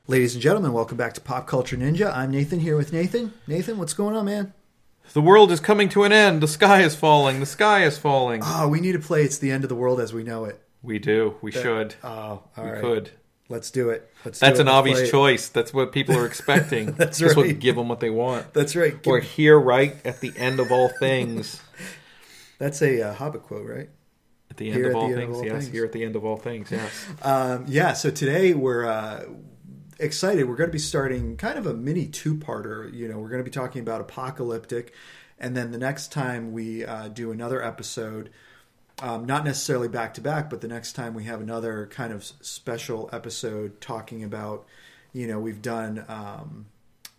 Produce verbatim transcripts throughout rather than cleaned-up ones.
Ladies and gentlemen, welcome back to Pop Culture Ninja. I'm Nathan here with Nathan. Nathan, what's going on, man? The world is coming to an end. The sky is falling. The sky is falling. Oh, we need to play It's the End of the World as We Know It. We do. We that, should. Oh, all we right. could. Let's do it. Let's That's do it. an Let's obvious choice. That's what people are expecting. That's That's right. what give them what they want. That's right. Or here, right at the end of all things. That's a uh, Hobbit quote, right? At the end, here of, at all the end things, of all yes. things. Here at the end of all things, yes. Um, yeah, so today we're uh, excited. We're going to be starting kind of a mini two-parter. You know, we're going to be talking about Apocalyptic, and then the next time we uh, do another episode, um, not necessarily back-to-back, but the next time we have another kind of special episode talking about, you know, we've done... Um,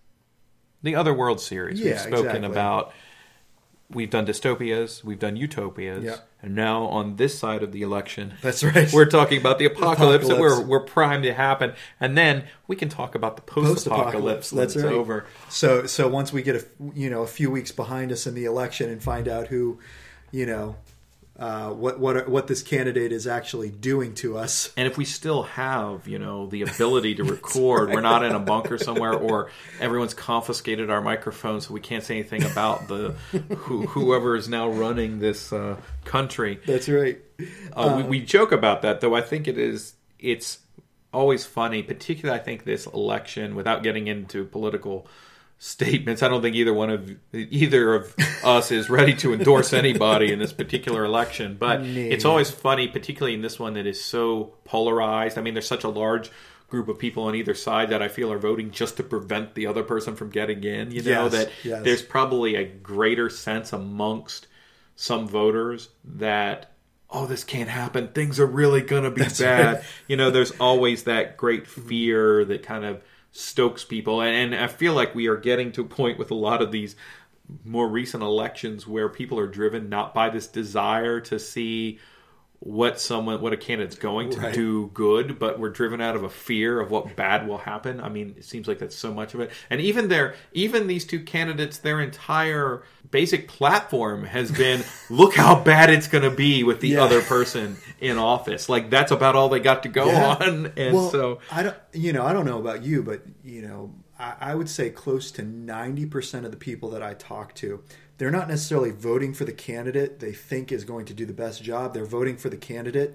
the Otherworld series. Yeah, we've spoken exactly. about... We've done dystopias, we've done utopias, yep. and now on this side of the election, that's right. We're talking about the apocalypse, apocalypse. and we're we're primed to happen, and then we can talk about the Post-apocalypse. post-apocalypse. When That's it's right. over. So so once we get a you know a few weeks behind us in the election and find out who, you know, uh, what what what this candidate is actually doing to us, and if we still have you know the ability to record, right. We're not in a bunker somewhere, or everyone's confiscated our microphones, so we can't say anything about the who, whoever is now running this uh, country. That's right. Uh, um, we, we joke about that, though. I think it is it's always funny, particularly I think this election, without getting into political statements. I don't think either one of either of us is ready to endorse anybody in this particular election, but nee. It's always funny, particularly in this one that is so polarized. I mean, there's such a large group of people on either side that I feel are voting just to prevent the other person from getting in. You know, yes, that yes. There's probably a greater sense amongst some voters that, oh, this can't happen. Things are really going to be That's bad. Right. You know, there's always that great fear that kind of stokes people. And, and I feel like we are getting to a point with a lot of these more recent elections where people are driven not by this desire to see what someone, what a candidate's going to right. do good, but we're driven out of a fear of what bad will happen. I mean, it seems like that's so much of it. And even their, even these two candidates, their entire basic platform has been, look how bad it's going to be with the yeah. other person in office. Like that's about all they got to go yeah. on. And well, so I don't, you know, I don't know about you, but you know, I, I would say close to ninety percent of the people that I talk to, they're not necessarily voting for the candidate they think is going to do the best job. They're voting for the candidate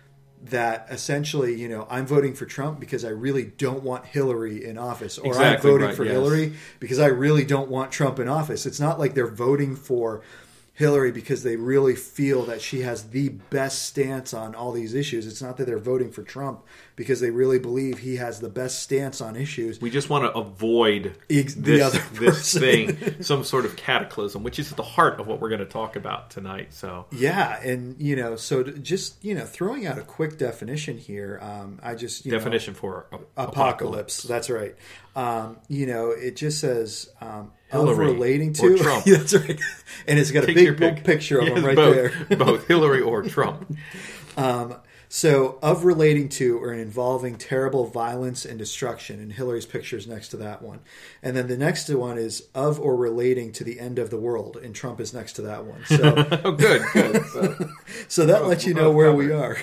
that essentially, you know, I'm voting for Trump because I really don't want Hillary in office. Or exactly I'm voting right, for yes. Hillary because I really don't want Trump in office. It's not like they're voting for Hillary because they really feel that she has the best stance on all these issues. It's not that they're voting for Trump because they really believe he has the best stance on issues. We just want to avoid Ex- this, the other this thing, some sort of cataclysm, which is at the heart of what we're going to talk about tonight. So yeah, and you know, so just you know, throwing out a quick definition here. Um, I just you definition know, for apocalypse. apocalypse. That's right. Um, you know, it just says. Um, Hillary of relating to or Trump. Yeah, that's right. And it's got a Take big your pick. picture of yes, him right both, there. both Hillary or Trump. Um, so, of relating to or involving terrible violence and destruction. And Hillary's picture is next to that one. And then the next one is of or relating to the end of the world. And Trump is next to that one. So, oh, good, good. So, so that both, lets you know where covered. we are.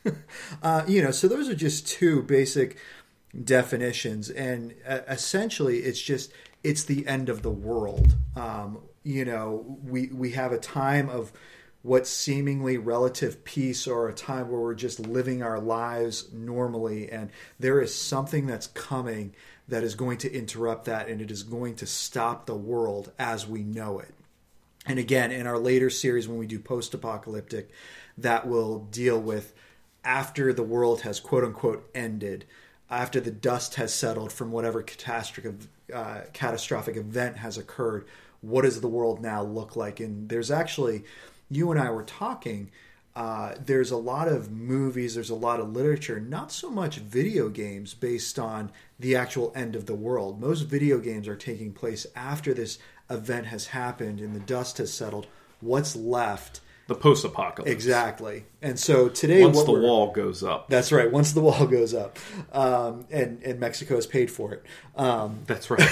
uh, you know, so those are just two basic definitions. And uh, essentially, it's just... it's the end of the world. Um, you know, we we have a time of what seemingly relative peace or a time where we're just living our lives normally. And there is something that's coming that is going to interrupt that, and it is going to stop the world as we know it. And again, in our later series, when we do post-apocalyptic, that will deal with after the world has quote-unquote ended, after the dust has settled from whatever catastrophic uh, catastrophic event has occurred, what does the world now look like? And there's actually, you and I were talking, uh, there's a lot of movies, there's a lot of literature, not so much video games based on the actual end of the world. Most video games are taking place after this event has happened and the dust has settled. What's left? The post-apocalypse. Exactly. And so today... Once what the we're, wall goes up. That's right. Once the wall goes up. Um, and, and Mexico has paid for it. Um, that's right.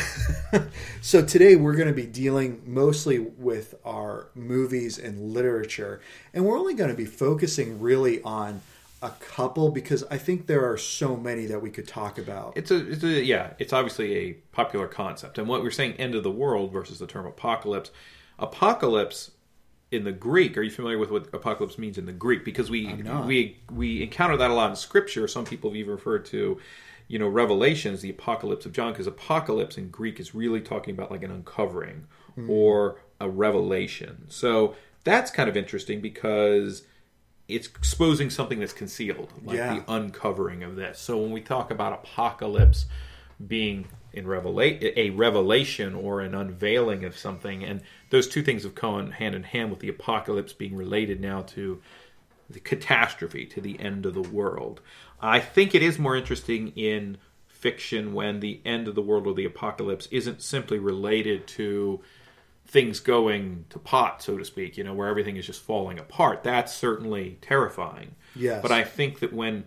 So today we're going to be dealing mostly with our movies and literature. And we're only going to be focusing really on a couple because I think there are so many that we could talk about. It's a, it's a yeah, it's obviously a popular concept. And what we're saying, end of the world versus the term apocalypse. Apocalypse in the Greek, are you familiar with what apocalypse means in the Greek? Because we we we encounter that a lot in Scripture. Some people have even referred to, you know, Revelations, the apocalypse of John, because apocalypse in Greek is really talking about like an uncovering mm. or a revelation. So that's kind of interesting because it's exposing something that's concealed, like yeah. the uncovering of this. So when we talk about apocalypse being in revela- a revelation or an unveiling of something, and those two things have gone hand in hand with the apocalypse being related now to the catastrophe, to the end of the world. I think it is more interesting in fiction when the end of the world or the apocalypse isn't simply related to things going to pot, so to speak, you know, where everything is just falling apart. That's certainly terrifying. Yes. But I think that when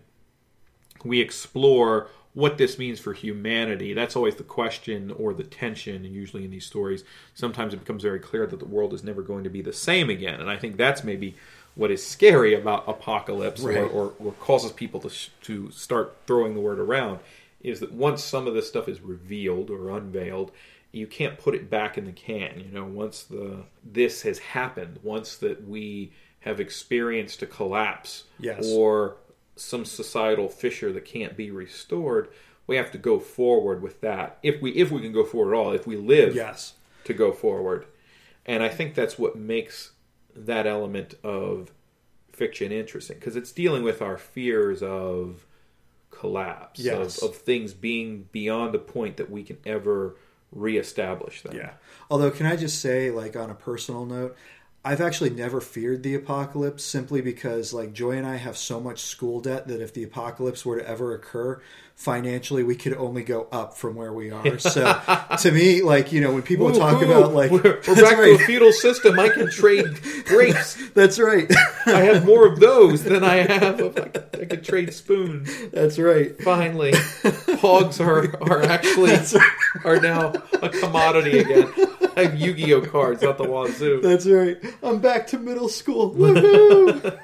we explore what this means for humanity, that's always the question or the tension, and usually in these stories, sometimes it becomes very clear that the world is never going to be the same again. And I think that's maybe what is scary about apocalypse right. or, or, or causes people to to start throwing the word around, is that once some of this stuff is revealed or unveiled, you can't put it back in the can. You know, once the this has happened, once that we have experienced a collapse yes. or some societal fissure that can't be restored, we have to go forward with that. If we if we can go forward at all, if we live yes. to go forward. And I think that's what makes that element of fiction interesting, because it's dealing with our fears of collapse, yes. of, of things being beyond a point that we can ever reestablish them. Yeah. Although, can I just say, like, on a personal note, I've actually never feared the apocalypse simply because, like, Joy and I have so much school debt that if the apocalypse were to ever occur, financially we could only go up from where we are. So, to me, like, you know, when people ooh, talk ooh, about, like... We're, we're back right. to a feudal system. I can trade grapes. That's right. I have more of those than I have of... I could, I could trade spoons. That's right. Finally. Hogs are, are actually... Right. are now a commodity again. I have Yu-Gi-Oh cards out the wazoo. That's right. I'm back to middle school. Woohoo!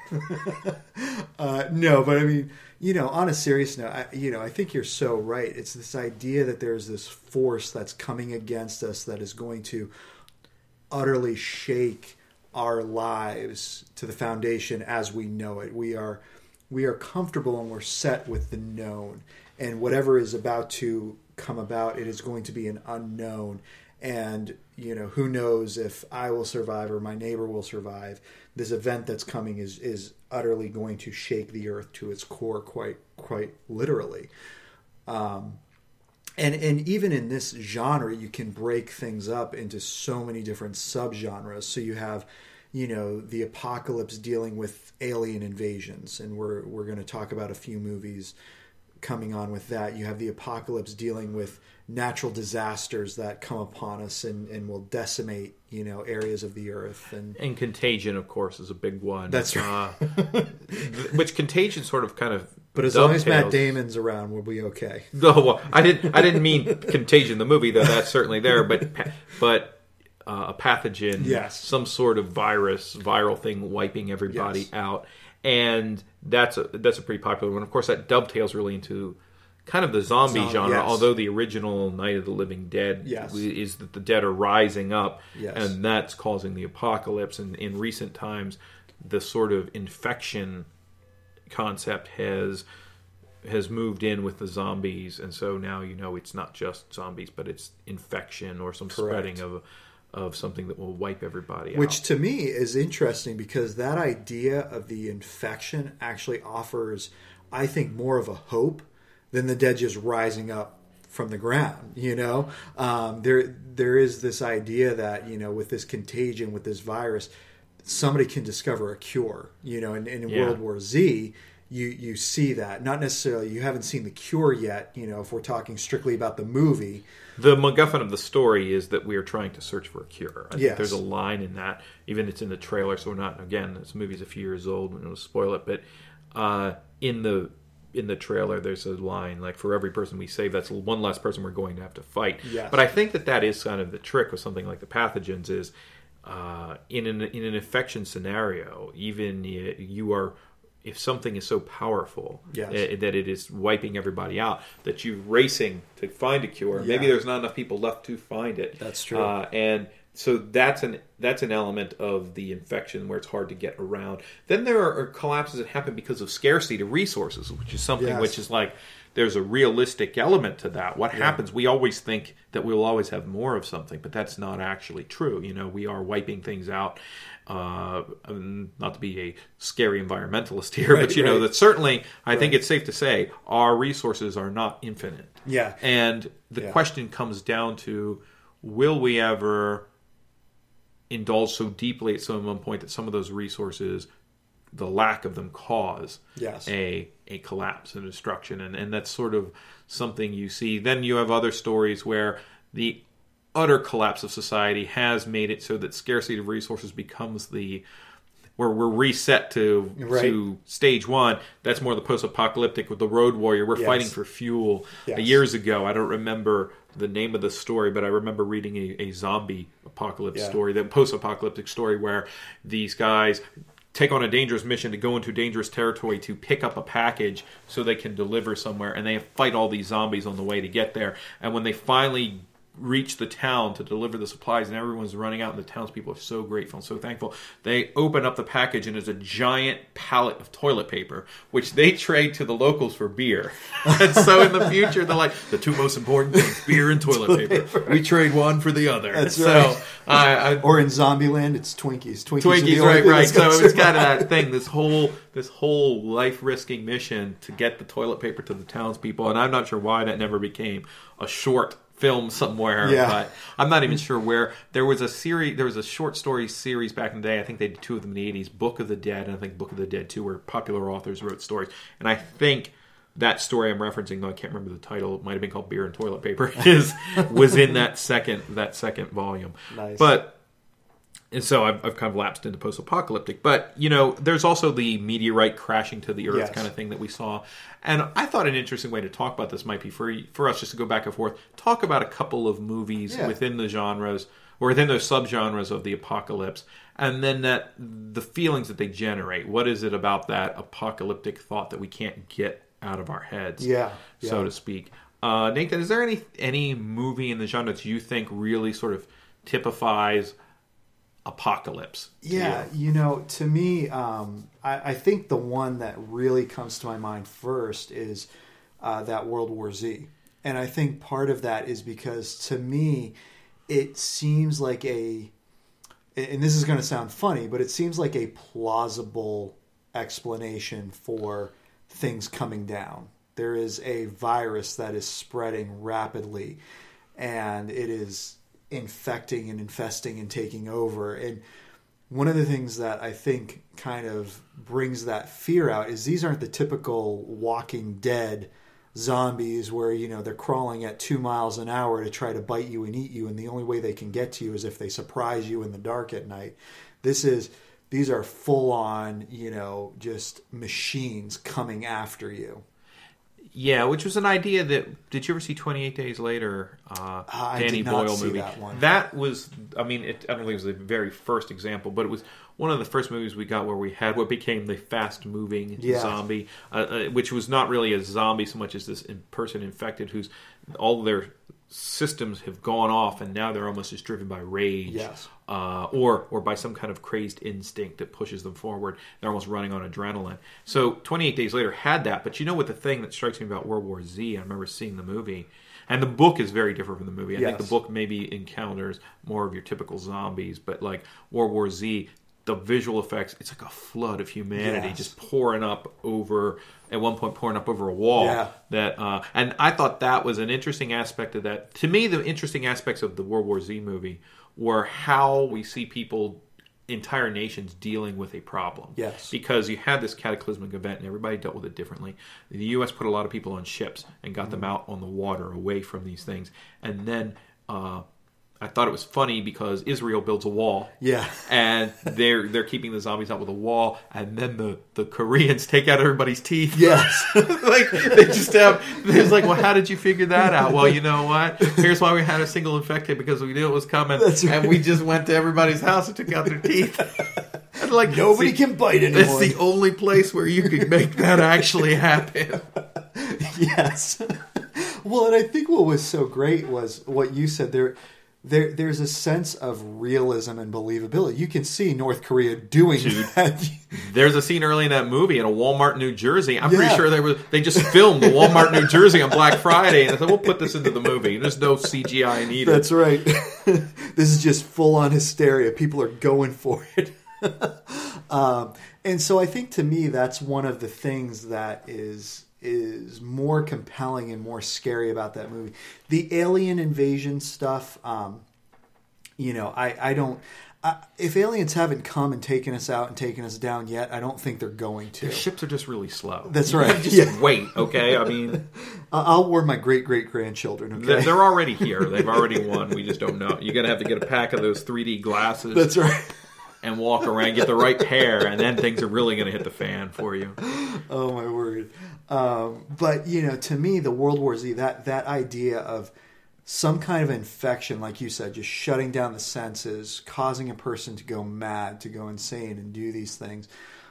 uh, no, but I mean, you know, on a serious note, I, you know, I think you're so right. It's this idea that there's this force that's coming against us that is going to utterly shake our lives to the foundation as we know it. We are, we are comfortable and we're set with the known, and whatever is about to come about, it is going to be an unknown. And, you know, who knows if I will survive or my neighbor will survive. This event that's coming is, is utterly going to shake the earth to its core, quite quite literally. Um, and and even in this genre, you can break things up into so many different subgenres. So you have, you know, the apocalypse dealing with alien invasions, and we're we're going to talk about a few movies coming on with that. You have the apocalypse dealing with natural disasters that come upon us and, and will decimate, you know, areas of the earth. And, and Contagion, of course, is a big one. That's right. Uh, which Contagion sort of kind of But as dovetails. long as Matt Damon's around, we'll be okay. No, well, I didn't. I didn't mean Contagion the movie, though. That's certainly there. But but uh, a pathogen, yes. some sort of virus, viral thing, wiping everybody yes. out, and that's a that's a pretty popular one. Of course, that dovetails really into kind of the zombie Zombie, genre, yes. although the original Night of the Living Dead yes. is that the dead are rising up, yes. and that's causing the apocalypse. And in recent times, the sort of infection concept has has moved in with the zombies, and so now, you know, it's not just zombies, but it's infection or some Correct. spreading of of something that will wipe everybody out. Which to me is interesting because that idea of the infection actually offers, I think, more of a hope than the dead just rising up from the ground. You know, um, there there is this idea that, you know, with this contagion, with this virus, somebody can discover a cure. You know, and, and in yeah. World War Z, you you see that. Not necessarily, you haven't seen the cure yet. You know, if we're talking strictly about the movie. The MacGuffin of the story is that we are trying to search for a cure. I yes. think there's a line in that. Even it's in the trailer, so we're not, again, this movie's a few years old, we don't spoil it, but uh, in the in the trailer there's a line, like, for every person we save, that's one less person we're going to have to fight. Yes. But I think that that is kind of the trick with something like the pathogens is, uh, in, an, in an infection scenario, even you are if something is so powerful Yes. uh, that it is wiping everybody out, that you're racing to find a cure. Yeah. Maybe there's not enough people left to find it. That's true. Uh, and so that's an that's an element of the infection where it's hard to get around. Then there are collapses that happen because of scarcity of resources, which is something Yes. which is like there's a realistic element to that. What Yeah. happens? We always think that we'll always have more of something, but that's not actually true. You know, we are wiping things out. Uh, um, not to be a scary environmentalist here, Right, but you know right. that certainly I think Right. it's safe to say our resources are not infinite. Yeah. And the Yeah. question comes down to, will we ever indulge so deeply at some one point that some of those resources, the lack of them, cause Yes. a a collapse and destruction? And, and that's sort of something you see. Then you have other stories where the utter collapse of society has made it so that scarcity of resources becomes the where we're reset to Right. to stage one. That's more the post-apocalyptic with the road warrior. We're Yes. fighting for fuel. Yes. Years ago, I don't remember the name of the story, but I remember reading a, a zombie apocalypse Yeah. story, the post-apocalyptic story where these guys take on a dangerous mission to go into dangerous territory to pick up a package so they can deliver somewhere, and they fight all these zombies on the way to get there. And when they finally reach the town to deliver the supplies and everyone's running out and the townspeople are so grateful and so thankful, they open up the package and there's a giant pallet of toilet paper which they trade to the locals for beer. And so in the future they're like, the two most important things, beer and toilet paper. We trade one for the other. That's so right. I, I Or in Zombieland, it's Twinkies. Twinkies, are the Twinkies, only right, thing right. that's gonna So it's kind of survive. that thing, this whole this whole life-risking mission to get the toilet paper to the townspeople, and I'm not sure why that never became a short film somewhere. Yeah. But I'm not even sure where. There was a series, there was a short story series back in the day. I think they did two of them in the eighties, Book of the Dead, and I think Book of the Dead two, where popular authors wrote stories. And I think that story I'm referencing, though I can't remember the title, it might have been called Beer and Toilet Paper, is was in that second that second volume. Nice. But and so I've, I've kind of lapsed into post-apocalyptic. But, you know, there's also the meteorite crashing to the earth Yes. kind of thing that we saw. And I thought an interesting way to talk about this might be for for us just to go back and forth, talk about a couple of movies Yeah. within the genres, or within those subgenres of the apocalypse, and then that the feelings that they generate. What is it about that apocalyptic thought that we can't get out of our heads, Yeah, so yeah. to speak? Uh, Nathan, is there any any movie in the genre that you think really sort of typifies apocalypse? to Yeah, you? you know, to me, um, I, I think the one that really comes to my mind first is uh, that World War Z. And I think part of that is because, to me, it seems like a, and this is going to sound funny, but it seems like a plausible explanation for things coming down. There is a virus that is spreading rapidly, and it is infecting and infesting and taking over. And one of the things that I think kind of brings that fear out is these aren't the typical Walking Dead zombies where, you know, they're crawling at two miles an hour to try to bite you and eat you, and the only way they can get to you is if they surprise you in the dark at night. This is these are full on, you know, just machines coming after you. Yeah, which was an idea that. Did you ever see twenty-eight Days Later? Uh, I Danny did not Boyle see movie. that one. That was. I mean, it, I don't think it was the very first example, but it was one of the first movies we got where we had what became the fast-moving Yeah. zombie, uh, uh, which was not really a zombie so much as this in- person infected who's all their systems have gone off, and now they're almost just driven by rage. Yes. Uh, or or by some kind of crazed instinct that pushes them forward. They're almost running on adrenaline. So twenty-eight Days Later had that, but you know what the thing that strikes me about World War Z, I remember seeing the movie, and the book is very different from the movie. I think Yes. the book maybe encounters more of your typical zombies, but like World War Z, the visual effects, it's like a flood of humanity Yes. just pouring up over, at one point pouring up over a wall. Yeah. That uh, and I thought that was an interesting aspect of that. To me, the interesting aspects of the World War Z movie were how we see people, entire nations, dealing with a problem. Yes. Because you had this cataclysmic event and everybody dealt with it differently. The U S put a lot of people on ships and got them out on the water away from these things. And then uh, I thought it was funny because Israel builds a wall. Yeah. And they're they're keeping the zombies out with a wall, and then the, the Koreans take out everybody's teeth. Yes. Like they just have. It's like, well, how did you figure that out? Well, you know what? Here's why we had a single infected, because we knew it was coming, That's right. and we just went to everybody's house and took out their teeth. I'd like Nobody see, can bite anymore. That's the only place where you can make that actually happen. Yes. Well, and I think what was so great was what you said there. There, there's a sense of realism and believability. You can see North Korea doing Dude, that. There's a scene early in that movie in a Walmart, New Jersey. I'm Yeah. pretty sure they were they just filmed the Walmart, New Jersey on Black Friday, and I said, we'll put this into the movie. There's no C G I needed. That's right. This is just full on hysteria. People are going for it. um, and so I think to me that's one of the things that is is more compelling and more scary about that movie. The alien invasion stuff, um, you know, I, I don't... I, if aliens haven't come and taken us out and taken us down yet, I don't think they're going to. Their ships are just really slow. That's You right. gotta Just Yeah. wait, okay? I mean, I'll warn my great-great-grandchildren, okay? they're, they're already here. They've already won. We just don't know. You're going to have to get a pack of those three D glasses. That's right. And walk around, get the right pair, and then things are really going to hit the fan for you. Oh my word! Um, but you know, to me, the World War Z, that that idea of some kind of infection, like you said, just shutting down the senses, causing a person to go mad, to go insane, and do these things.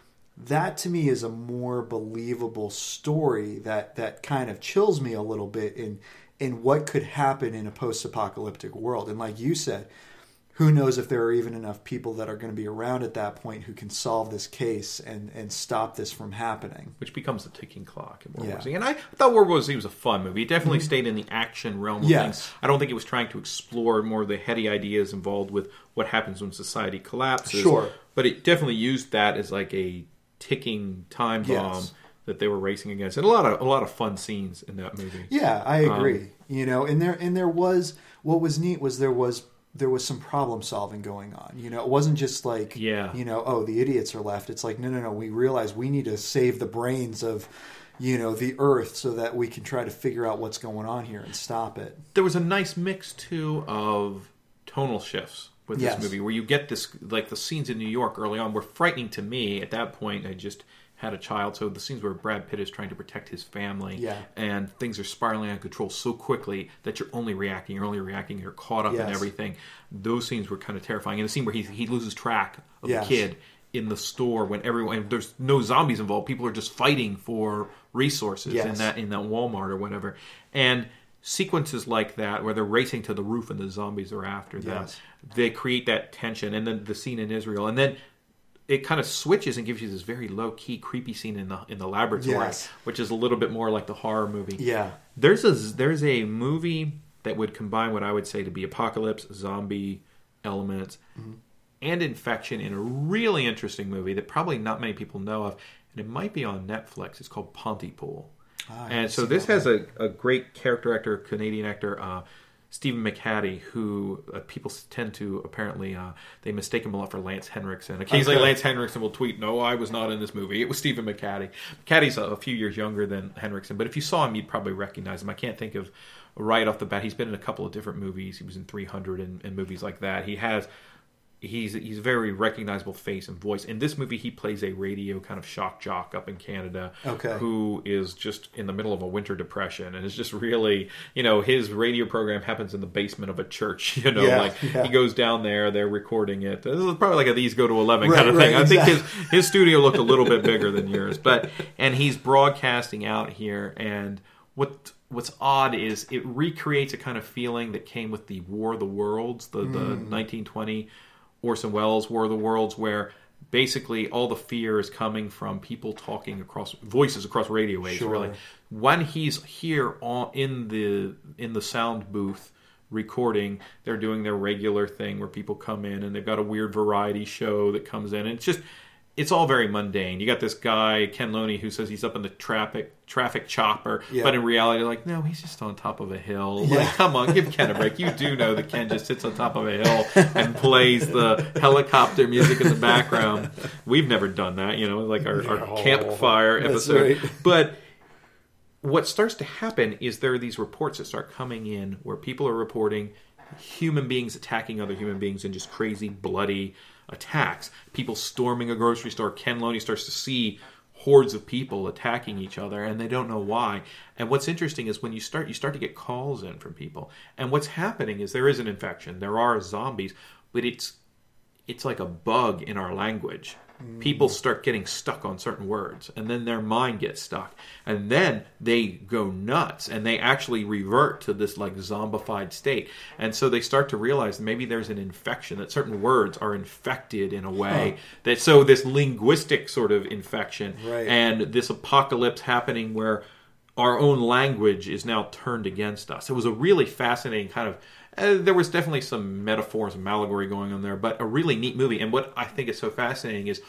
That to me is a more believable story that that kind of chills me a little bit in in what could happen in a post-apocalyptic world. And like you said, who knows if there are even enough people that are going to be around at that point who can solve this case and, and stop this from happening. Which becomes the ticking clock in World Yeah. War Z. And I thought World War Z was a fun movie. It definitely mm-hmm. stayed in the action realm of yes. things. I don't think it was trying to explore more of the heady ideas involved with what happens when society collapses. Sure. But it definitely used that as like a ticking time bomb yes. that they were racing against. And a lot of a lot of fun scenes in that movie. Yeah, I agree. Um, you know, and there and there was what was neat was there was there was some problem solving going on. You know, it wasn't just like, yeah. you know, oh, the idiots are left. It's like, no, no, no. We realize we need to save the brains of, you know, the Earth so that we can try to figure out what's going on here and stop it. There was a nice mix, too, of tonal shifts with this yes. movie where you get this, like the scenes in New York early on were frightening to me. At that point, I just had a child, so the scenes where Brad Pitt is trying to protect his family yeah. and things are spiraling out of control so quickly that you're only reacting, you're only reacting, you're caught up yes. in everything. Those scenes were kind of terrifying. And the scene where he he loses track of yes. the kid in the store when everyone, and there's no zombies involved, people are just fighting for resources yes. in that in that Walmart or whatever. And sequences like that where they're racing to the roof and the zombies are after them, yes. they create that tension. And then the scene in Israel, and then it kind of switches and gives you this very low key, creepy scene in the in the laboratory, yes. which is a little bit more like the horror movie. Yeah, there's a there's a movie that would combine what I would say to be apocalypse, zombie elements, mm-hmm. and infection in a really interesting movie that probably not many people know of, and it might be on Netflix. It's called Pontypool, ah, and so this has a, a great character actor, Canadian actor. Uh, Stephen McHattie, who uh, people tend to apparently uh, they mistake him a lot for Lance Henriksen. Occasionally, okay. Lance Henriksen will tweet, "No, I was not in this movie. It was Stephen McHattie." McHattie's a, a few years younger than Henriksen, but if you saw him, you'd probably recognize him. I can't think of right off the bat. He's been in a couple of different movies. He was in three hundred and, and movies like that. He has. He's he's a very recognizable face and voice. In this movie, he plays a radio kind of shock jock up in Canada, okay. who is just in the middle of a winter depression, and is just really, you know, his radio program happens in the basement of a church. You know, yeah, like yeah. he goes down there, they're recording it. This is probably like a These Go to eleven right, kind of thing. right, I exactly. think his his studio looked a little bit bigger than yours, but and he's broadcasting out here, and what. What's odd is it recreates a kind of feeling that came with the War of the Worlds, the, mm. the nineteen twenty Orson Welles War of the Worlds, where basically all the fear is coming from people talking across voices across radio waves. Sure. Really, when he's here on, in the in the sound booth recording, they're doing their regular thing where people come in and they've got a weird variety show that comes in, and it's just. It's all very mundane. You got this guy, Ken Loney, who says he's up in the traffic traffic chopper, yeah. but in reality, like, no, he's just on top of a hill. Yeah. Like, come on, give Ken a break. You do know that Ken just sits on top of a hill and plays the helicopter music in the background. We've never done that, you know, like our, our campfire episode. Right. But what starts to happen is there are these reports that start coming in where people are reporting human beings attacking other human beings in just crazy, bloody attacks. People storming a grocery store. Ken Loney starts to see hordes of people attacking each other, and they don't know why. And what's interesting is when you start, you start to get calls in from people. And what's happening is there is an infection. There are zombies, but it's it's like a bug in our language. People start getting stuck on certain words, and then their mind gets stuck, and then they go nuts, and they actually revert to this like zombified state. And so they start to realize that maybe there's an infection, that certain words are infected in a way huh. that so this linguistic sort of infection, right. and this apocalypse happening where our own language is now turned against us. It was a really fascinating kind of. Uh, there was definitely some metaphors and allegory going on there, but a really neat movie. And what I think is so fascinating is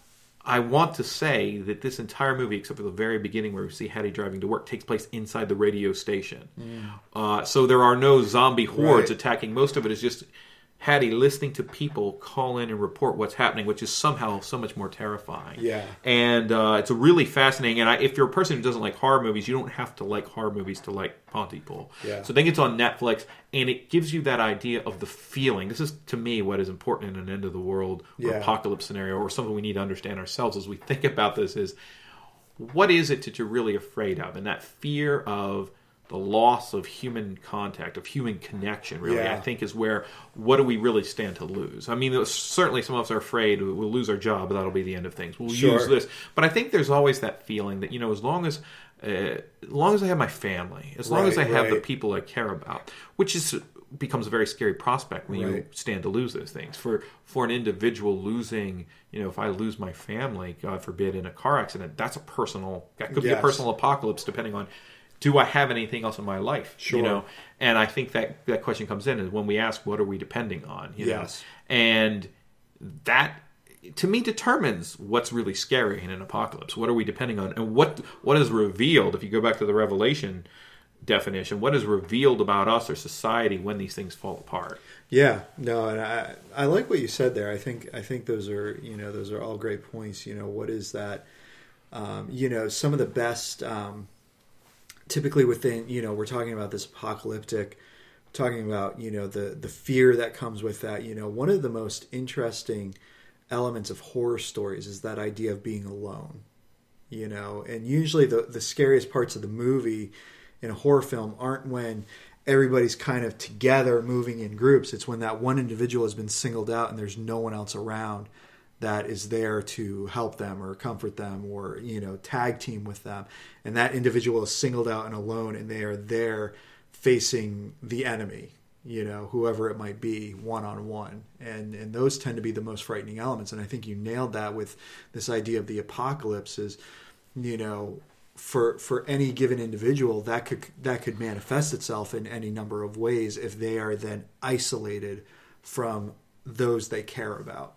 I want to say that this entire movie, except for the very beginning where we see Hattie driving to work, takes place inside the radio station. Mm. Uh, so there are no zombie hordes right. attacking. Most of it is just Hattie listening to people call in and report what's happening, which is somehow so much more terrifying. Yeah. And uh, it's a really fascinating, and I, if you're a person who doesn't like horror movies, you don't have to like horror movies to like Pontypool. Yeah. So I think it's on Netflix, and it gives you that idea of the feeling. This is, to me, what is important in an end of the world or yeah. apocalypse scenario, or something we need to understand ourselves as we think about this is, what is it that you're really afraid of? And that fear of the loss of human contact, of human connection, really, yeah. I think is where, what do we really stand to lose? I mean, certainly some of us are afraid we'll lose our job, but that'll be the end of things. We'll sure. use this. But I think there's always that feeling that, you know, as long as, uh, as long as I have my family, as long right, as I have right. the people I care about, which is becomes a very scary prospect when right. you stand to lose those things. For for an individual losing, you know, if I lose my family, God forbid, in a car accident, that's a personal, that could yes. be a personal apocalypse depending on, do I have anything else in my life? Sure. You know, and I think that that question comes in is when we ask, what are we depending on? You yes. know? And that, to me, determines what's really scary in an apocalypse. What are we depending on? And what what is revealed, if you go back to the Revelation definition, what is revealed about us or society when these things fall apart? Yeah, no, and I I like what you said there. I think I think those are, you know, those are all great points. You know, what is that? Um, you know, some of the best. Um, Typically within, you know, we're talking about this apocalyptic, talking about, you know, the, the fear that comes with that. You know, one of the most interesting elements of horror stories is that idea of being alone, you know, and usually the, the scariest parts of the movie in a horror film aren't when everybody's kind of together moving in groups. It's when that one individual has been singled out and there's no one else around that is there to help them or comfort them or, you know, tag team with them. And that individual is singled out and alone, and they are there facing the enemy, you know, whoever it might be, one-on-one. And and those tend to be the most frightening elements. And I think you nailed that with this idea of the apocalypse is, you know, for for any given individual, that could that could manifest itself in any number of ways if they are then isolated from those they care about.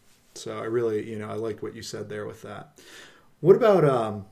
So I really, you know, I liked what you said there with that. What about um,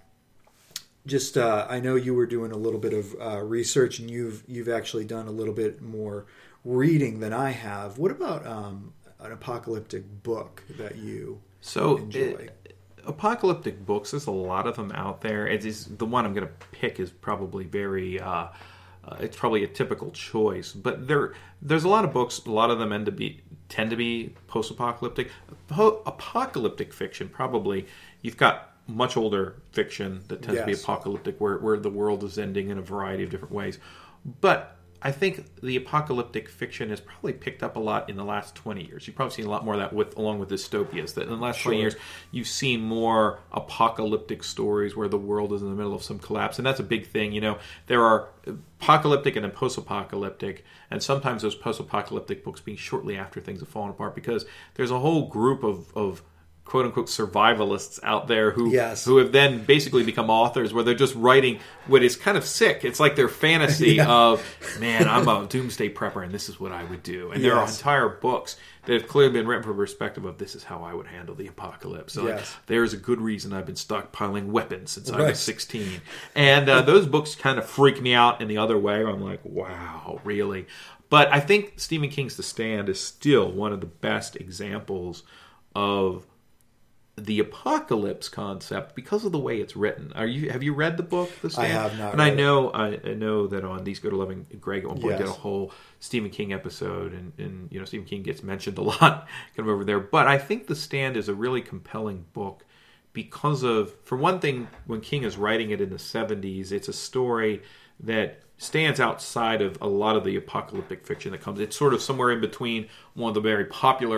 just? Uh, I know you were doing a little bit of uh, research, and you've you've actually done a little bit more reading than I have. What about um, an apocalyptic book that you so enjoy? It, apocalyptic books, there's a lot of them out there. It is the one I'm going to pick is probably very. Uh, uh, it's probably a typical choice, but there there's a lot of books. A lot of them end to be. tend to be post-apocalyptic. Po- apocalyptic fiction, probably, you've got much older fiction that tends yes. to be apocalyptic, where, where the world is ending in a variety of different ways. But I think the apocalyptic fiction has probably picked up a lot in the last twenty years. You've probably seen a lot more of that with, along with dystopias. That in the last sure. twenty years, you've seen more apocalyptic stories where the world is in the middle of some collapse. And that's a big thing. You know, there are apocalyptic and then post-apocalyptic. And sometimes those post-apocalyptic books being shortly after things have fallen apart because there's a whole group of, of quote-unquote survivalists out there who yes. who have then basically become authors where they're just writing what is kind of sick. It's like their fantasy yeah. of, man, I'm a doomsday prepper and this is what I would do. And yes. there are entire books that have clearly been written from a perspective of this is how I would handle the apocalypse. So yes. like, there's a good reason I've been stockpiling weapons since right. I was sixteen. And uh, those books kind of freak me out in the other way where I'm like, wow, really? But I think Stephen King's The Stand is still one of the best examples of the apocalypse concept because of the way it's written. Are you have you read the book The Stand? I have not. And read I know I, I know that on These Go to Loving, Greg at one point yes. did a whole Stephen King episode, and, and you know Stephen King gets mentioned a lot kind of over there. But I think The Stand is a really compelling book because of, for one thing, when King is writing it in the seventies, it's a story that stands outside of a lot of the apocalyptic fiction that comes. It's sort of somewhere in between one of the very popular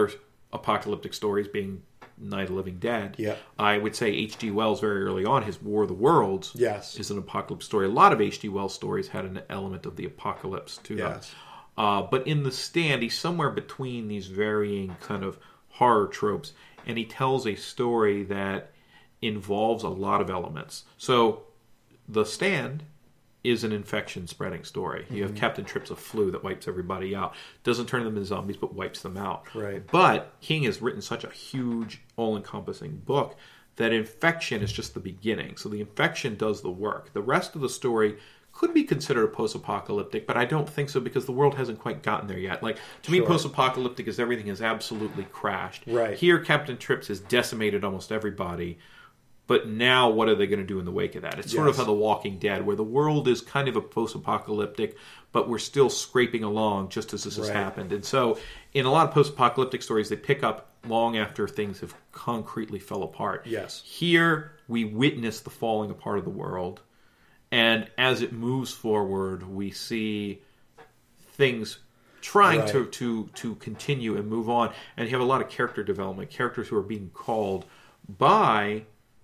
apocalyptic stories being Night of the Living Dead. Yeah. I would say H G. Wells very early on, his War of the Worlds yes. is an apocalypse story. A lot of H G. Wells stories had an element of the apocalypse to them. Yes. Uh, but in The Stand, he's somewhere between these varying kind of horror tropes, and he tells a story that involves a lot of elements. So, The Stand is an infection spreading story. You have mm-hmm. Captain Trips, a flu that wipes everybody out. Doesn't turn them into zombies, but wipes them out. Right. But King has written such a huge, all-encompassing book that infection is just the beginning. So the infection does the work. The rest of the story could be considered a post-apocalyptic, but I don't think so because the world hasn't quite gotten there yet. Like, to sure. me, post-apocalyptic is everything has absolutely crashed. Right. Here, Captain Trips has decimated almost everybody. But now, what are they going to do in the wake of that? It's yes. sort of how The Walking Dead, where the world is kind of a post-apocalyptic, but we're still scraping along just as this has right. happened. And so, in a lot of post-apocalyptic stories, they pick up long after things have concretely fell apart. Yes. Here, we witness the falling apart of the world, and as it moves forward, we see things trying right. to, to, to continue and move on. And you have a lot of character development, characters who are being called by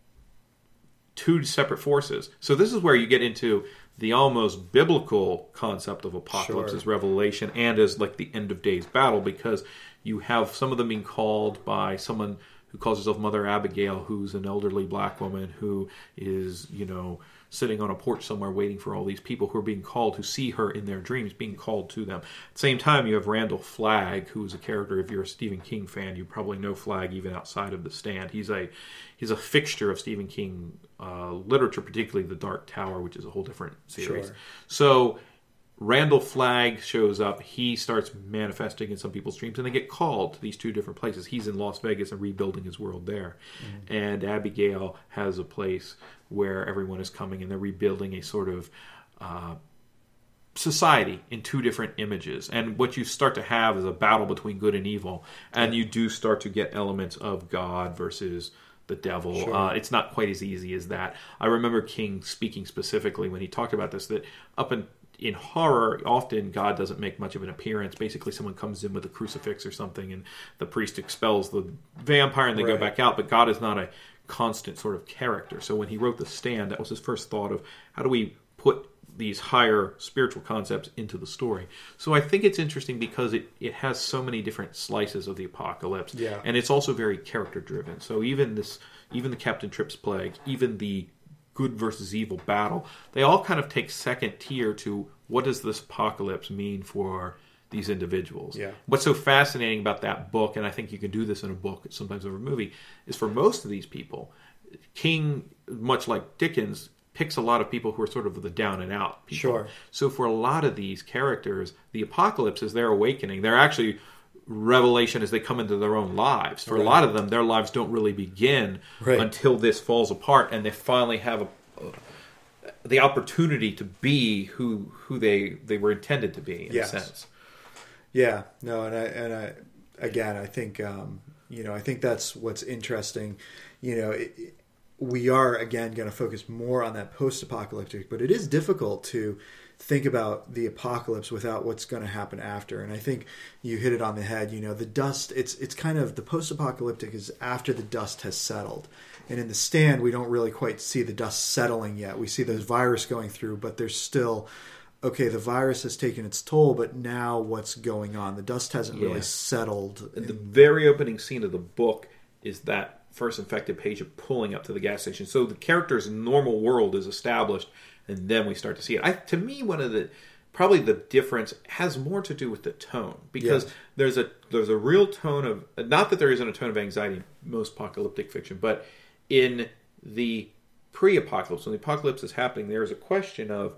two separate forces. So this is where you get into the almost biblical concept of apocalypse sure. as revelation and as like the end of days battle, because you have some of them being called by someone who calls herself Mother Abigail, who's an elderly black woman who is, you know, sitting on a porch somewhere waiting for all these people who are being called, who see her in their dreams, being called to them. At the same time, you have Randall Flagg, who is a character. If you're a Stephen King fan, you probably know Flagg even outside of The Stand. He's a he's a fixture of Stephen King uh, literature, particularly The Dark Tower, which is a whole different series. Sure. So Randall Flagg shows up. He starts manifesting in some people's dreams, and they get called to these two different places. He's in Las Vegas and rebuilding his world there. Mm-hmm. And Abigail has a place where everyone is coming, and they're rebuilding a sort of uh, society in two different images. And what you start to have is a battle between good and evil, and yeah. you do start to get elements of God versus the devil. Sure. Uh, it's not quite as easy as that. I remember King speaking specifically when he talked about this, that up in In horror, often God doesn't make much of an appearance. Basically, someone comes in with a crucifix or something, and the priest expels the vampire, and they right. go back out. But God is not a constant sort of character. So when he wrote The Stand, that was his first thought of how do we put these higher spiritual concepts into the story. So I think it's interesting because it, it has so many different slices of the apocalypse, yeah. and it's also very character driven. So even this, even the Captain Trips plague, even the good versus evil battle, they all kind of take second tier to what does this apocalypse mean for these individuals. Yeah. What's so fascinating about that book, and I think you can do this in a book, sometimes over a movie, is for most of these people, King, much like Dickens, picks a lot of people who are sort of the down and out people. Sure. So for a lot of these characters, the apocalypse is their awakening. They're actually revelation as they come into their own lives. For right. a lot of them, their lives don't really begin right. until this falls apart, and they finally have a, uh, the opportunity to be who who they, they were intended to be, in yes. a sense. Yeah, no, and I and I again, I think um, you know, I think that's what's interesting. You know, it, it, we are again going to focus more on that post-apocalyptic, but it is difficult to think about the apocalypse without what's going to happen after. And I think you hit it on the head. You know, the dust, it's it's kind of, the post-apocalyptic is after the dust has settled. And in The Stand, we don't really quite see the dust settling yet. We see the virus going through, but there's still, okay, the virus has taken its toll, but now what's going on? The dust hasn't yeah. really settled. And the very opening scene of the book is that first infected page of pulling up to the gas station. So the character's normal world is established, and then we start to see it. I, to me, one of the probably the difference has more to do with the tone, because yes. there's a there's a real tone of, not that there isn't a tone of anxiety in most apocalyptic fiction, but in the pre-apocalypse, when the apocalypse is happening, there is a question of,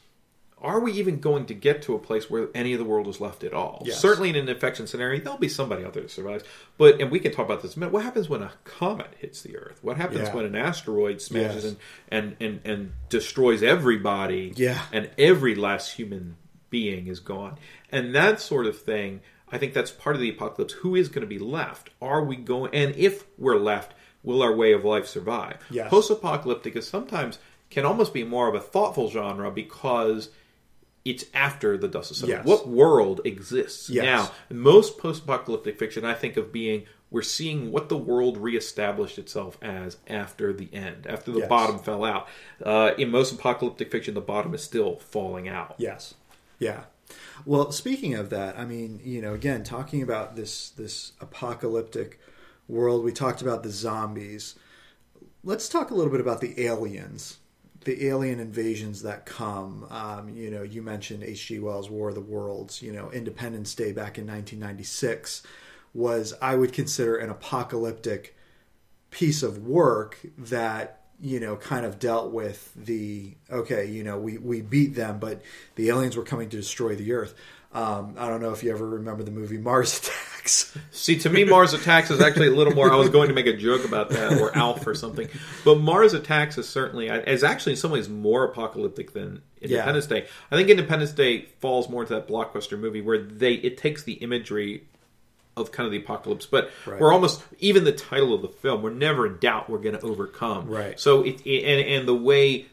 are we even going to get to a place where any of the world is left at all? Yes. Certainly in an infection scenario, there'll be somebody out there that survives. But, and we can talk about this in a minute, what happens when a comet hits the Earth? What happens yeah. when an asteroid smashes yes. and, and, and, and destroys everybody, yeah. and every last human being is gone? And that sort of thing, I think that's part of the apocalypse. Who is going to be left? Are we going, and if we're left, will our way of life survive? Yes. Post-apocalyptic is sometimes, can almost be more of a thoughtful genre, because it's after the dust is settled. Yes. What world exists yes. now? Most post-apocalyptic fiction, I think of being we're seeing what the world reestablished itself as after the end, after the Yes. bottom fell out. Uh, in most apocalyptic fiction, the bottom is still falling out. Yes. Yeah. Well, speaking of that, I mean, you know, again, talking about this this apocalyptic world, we talked about the zombies. Let's talk a little bit about the aliens, the alien invasions that come. Um, you know, you mentioned H G. Wells' War of the Worlds. You know, Independence Day back in nineteen ninety-six was, I would consider, an apocalyptic piece of work that, you know, kind of dealt with the, okay, you know, we, we beat them, but the aliens were coming to destroy the Earth. Um, I don't know if you ever remember the movie Mars Attacks. See, to me, Mars Attacks is actually a little more. I was going to make a joke about that, or Alf or something, but Mars Attacks is certainly is actually in some ways more apocalyptic than Independence Yeah. Day. I think Independence Day falls more into that blockbuster movie where they it takes the imagery of kind of the apocalypse, but Right. we're almost, even the title of the film, we're never in doubt we're going to overcome. Right. So it, it and and the way.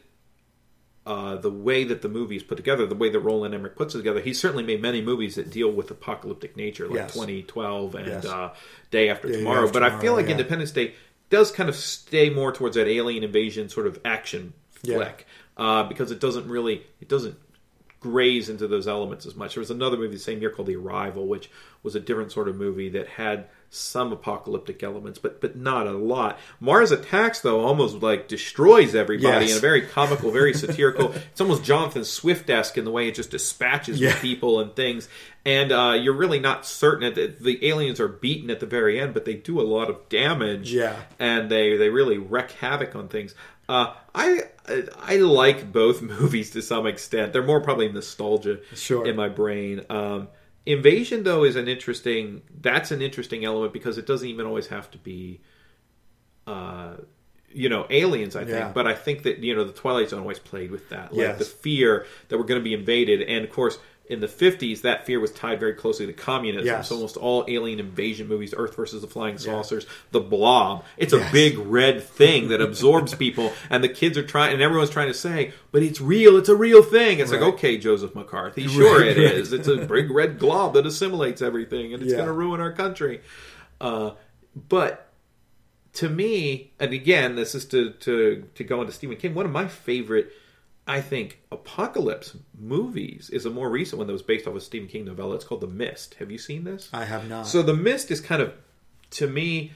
Uh, the way that the movie is put together, the way that Roland Emmerich puts it together, he's certainly made many movies that deal with apocalyptic nature, like Yes. twenty twelve and Yes. uh, Day After Day Tomorrow. After but I feel like Tomorrow, yeah. Independence Day does kind of stay more towards that alien invasion sort of action Yeah. flick, uh, because it doesn't really, it doesn't graze into those elements as much. There was another movie the same year called The Arrival, which was a different sort of movie that had some apocalyptic elements, but but not a lot. Mars Attacks, though, almost like destroys everybody Yes. in a very comical, very satirical. It's almost Jonathan Swift-esque in the way it just dispatches Yeah. with people and things. And uh, you're really not certain that the aliens are beaten at the very end, but they do a lot of damage. Yeah. And they, they really wreak havoc on things. Uh, I I like both movies to some extent. They're more probably nostalgia Sure. in my brain. Um, Invasion, though, is an interesting. That's an interesting element because it doesn't even always have to be, uh, you know, aliens. I think, Yeah. but I think that you know the Twilight Zone always played with that, like Yes. the fear that we're going to be invaded, and of course. In the fifties, that fear was tied very closely to communism. Yes. So almost all alien invasion movies, Earth versus the Flying Saucers, The Blob, it's a Yes. big red thing that absorbs people, and the kids are trying, and everyone's trying to say, but it's real, it's a real thing. It's Right. like, okay, Joseph McCarthy, sure Right, it right. is. It's a big red glob that assimilates everything, and it's Yeah. going to ruin our country. Uh, but to me, and again, this is to, to, to go into Stephen King, one of my favorite I think apocalypse movies is a more recent one that was based off a Stephen King novella. It's called The Mist. Have you seen this? I have not. So The Mist is kind of, to me,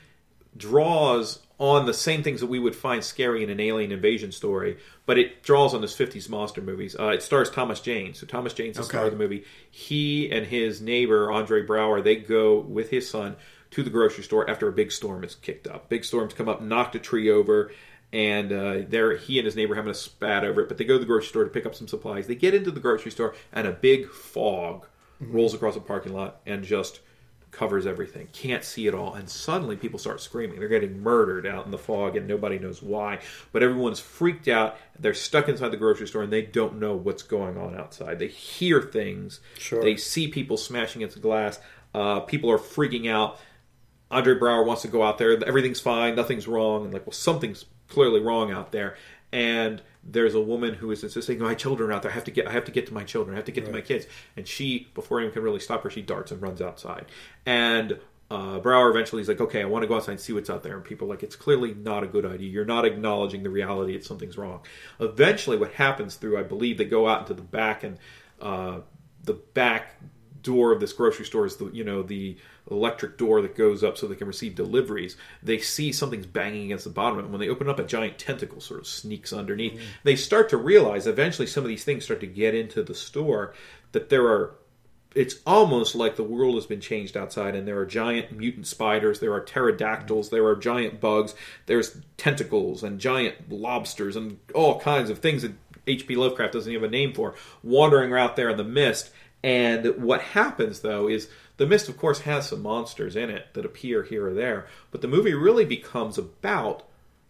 draws on the same things that we would find scary in an alien invasion story, but it draws on those fifties monster movies. Uh, it stars Thomas Jane. So Thomas Jane's the star Okay. of the movie. He and his neighbor, Andre Brower, they go with his son to the grocery store after a big storm is kicked up. Big storms come up, knocked a tree over, and uh, they're, he and his neighbor having a spat over it, but they go to the grocery store to pick up some supplies. They get into the grocery store, and a big fog rolls across the parking lot and just covers everything. Can't see it all. And suddenly people start screaming. They're getting murdered out in the fog, and nobody knows why. But everyone's freaked out. They're stuck inside the grocery store, and they don't know what's going on outside. They hear things. Sure. They see people smashing into glass. Uh, people are freaking out. Andre Brower wants to go out there. Everything's fine. Nothing's wrong. And like, well, something's clearly wrong out there. And there's a woman who is insisting, my children are out there. I have to get I have to get to my children. I have to get Right. to my kids. And she, before anyone can really stop her, she darts and runs outside. And uh, Brower eventually is like, okay, I want to go outside and see what's out there. And people are like, it's clearly not a good idea. You're not acknowledging the reality that something's wrong. Eventually what happens through, I believe, they go out into the back, and uh, the back door of this grocery store is the, you know, the electric door that goes up so they can receive deliveries. They see something's banging against the bottom of it. And when they open up, a giant tentacle sort of sneaks underneath. Mm. They start to realize, eventually some of these things start to get into the store, that there are, it's almost like the world has been changed outside, and there are giant mutant spiders, there are pterodactyls, there are giant bugs, there's tentacles and giant lobsters and all kinds of things that H P Lovecraft doesn't even have a name for, wandering out there in the mist. And what happens, though, is the Mist, of course, has some monsters in it that appear here or there, but the movie really becomes about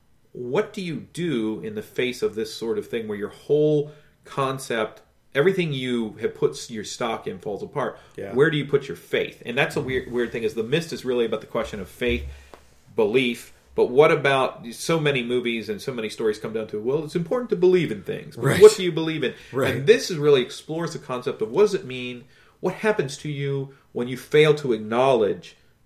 what do you do in the face of this sort of thing where your whole concept, everything you have put your stock in falls apart. Yeah. Where do you put your faith? And that's a weird, weird thing, is the Mist is really about the question of faith, belief. But what about so many movies and so many stories come down to, well, it's important to believe in things. But Right. what do you believe in? Right. And this is really explores the concept of what does it mean, what happens to you when you fail to acknowledge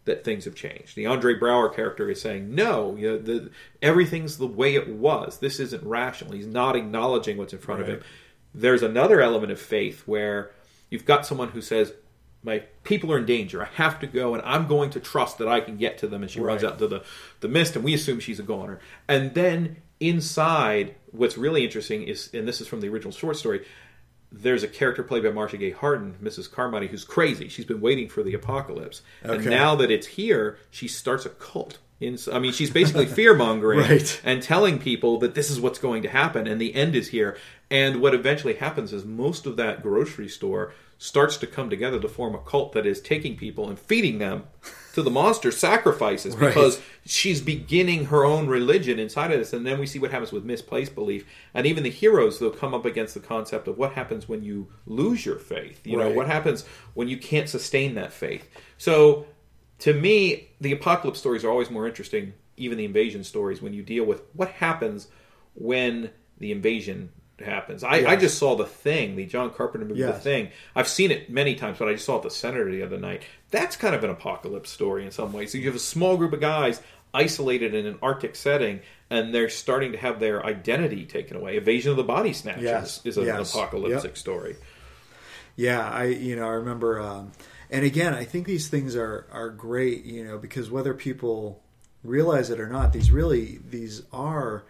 that things have changed. The Andre Braugher character is saying, no, you know, the, everything's the way it was. This isn't rational. He's not acknowledging what's in front right. of him. There's another element of faith where you've got someone who says, my people are in danger. I have to go, and I'm going to trust that I can get to them. And she right. runs out into the, the mist, and we assume she's a goner. And then inside, what's really interesting is, and this is from the original short story, there's a character played by Marcia Gay Harden, Missus Carmody, who's crazy. She's been waiting for the apocalypse. Okay. And now that it's here, she starts a cult. In, I mean, she's basically fear-mongering right. and telling people that this is what's going to happen, and the end is here. And what eventually happens is most of that grocery store starts to come together to form a cult that is taking people and feeding them to the monster sacrifices right. because she's beginning her own religion inside of this. And then we see what happens with misplaced belief. And even the heroes, they'll come up against the concept of what happens when you lose your faith. You right. know, what happens when you can't sustain that faith. So to me, the apocalypse stories are always more interesting, even the invasion stories, when you deal with what happens when the invasion happens. I, yes. I just saw The Thing, the John Carpenter movie, yes. The Thing. I've seen it many times, but I just saw it at the Senator the other night. That's kind of an apocalypse story in some ways. So you have a small group of guys isolated in an Arctic setting, and they're starting to have their identity taken away. Invasion of the Body Snatchers yes. is an yes. apocalyptic yep. story. Yeah, I you know I remember, um, and again, I think these things are are great, you know, because whether people realize it or not, these really these are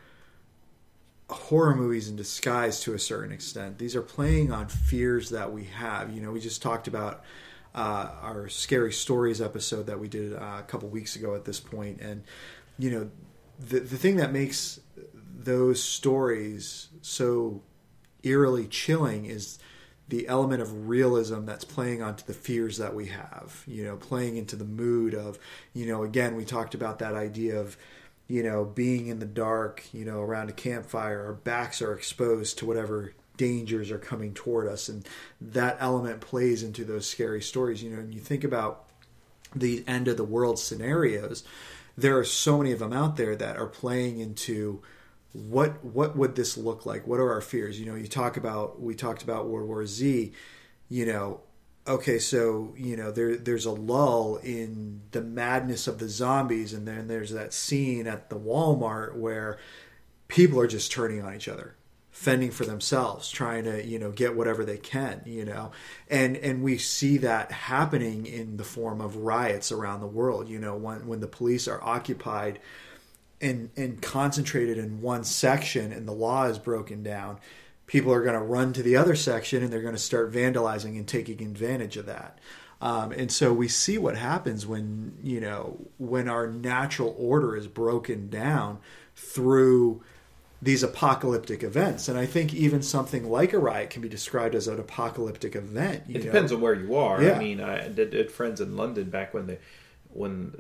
horror movies in disguise to a certain extent. These are playing on fears that we have. You know, we just talked about uh, our Scary Stories episode that we did uh, a couple weeks ago at this point, and you know, the the thing that makes those stories so eerily chilling is the element of realism that's playing onto the fears that we have. You know, playing into the mood of, you know, again, we talked about that idea of, you know, being in the dark, you know, around a campfire, our backs are exposed to whatever dangers are coming toward us. And that element plays into those scary stories. You know, and you think about the end of the world scenarios, there are so many of them out there that are playing into what, what would this look like? What are our fears? You know, you talk about, we talked about World War Z, you know, okay, so, you know, there there's a lull in the madness of the zombies, and then there's that scene at the Walmart where people are just turning on each other, fending for themselves, trying to, you know, get whatever they can, you know. And and we see that happening in the form of riots around the world, you know, when when the police are occupied and and concentrated in one section and the law is broken down. People are going to run to the other section and they're going to start vandalizing and taking advantage of that. Um, and so we see what happens when, you know, when our natural order is broken down through these apocalyptic events. And I think even something like a riot can be described as an apocalyptic event. You it know? depends on where you are. Yeah. I mean, I did, did friends in London back when the when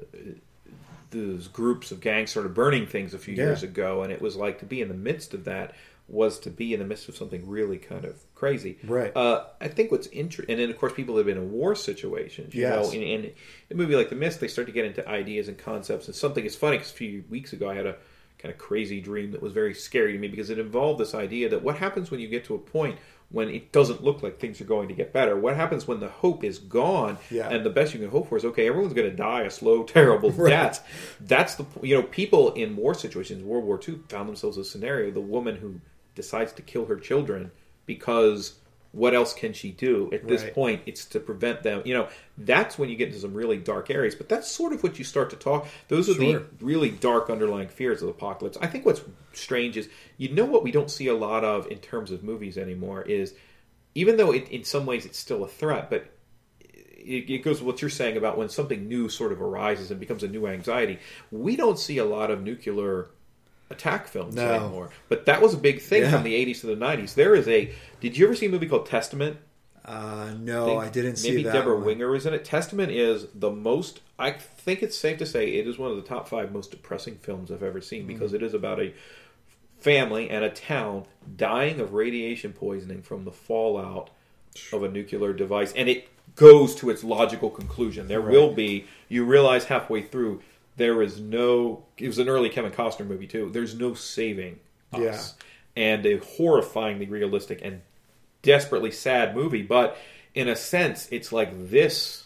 those groups of gangs started burning things a few yeah. years ago, and it was like to be in the midst of that was to be in the midst of something really kind of crazy. Right. Uh, I think what's interesting, and then of course people have been in war situations. You yes. know, in, in a movie like The Mist, they start to get into ideas and concepts. And something is funny because a few weeks ago I had a kind of crazy dream that was very scary to me because it involved this idea that what happens when you get to a point when it doesn't look like things are going to get better? What happens when the hope is gone yeah. and the best you can hope for is, okay, everyone's going to die a slow, terrible right. death. That's the, you know, people in war situations, World War Two, found themselves a scenario, the woman who decides to kill her children because what else can she do at this right. point? It's to prevent them. You know, that's when you get into some really dark areas. But that's sort of what you start to talk. Those are sure. the really dark underlying fears of the apocalypse. I think what's strange is, you know, what we don't see a lot of in terms of movies anymore is, even though it, in some ways it's still a threat, but it, it goes with what you're saying about when something new sort of arises and becomes a new anxiety. We don't see a lot of nuclear attack films no. anymore, but that was a big thing yeah. from the eighties to the nineties. There is a. Did you ever see a movie called Testament? Uh, no, I, I didn't see maybe that. Maybe Deborah one. Winger is in it. Testament is the most. I think it's safe to say it is one of the top five most depressing films I've ever seen because mm. it is about a family and a town dying of radiation poisoning from the fallout of a nuclear device, and it goes to its logical conclusion. There right. will be. You realize halfway through. There is no... It was an early Kevin Costner movie, too. There's no saving us. Yeah. And a horrifyingly realistic and desperately sad movie. But in a sense, it's like this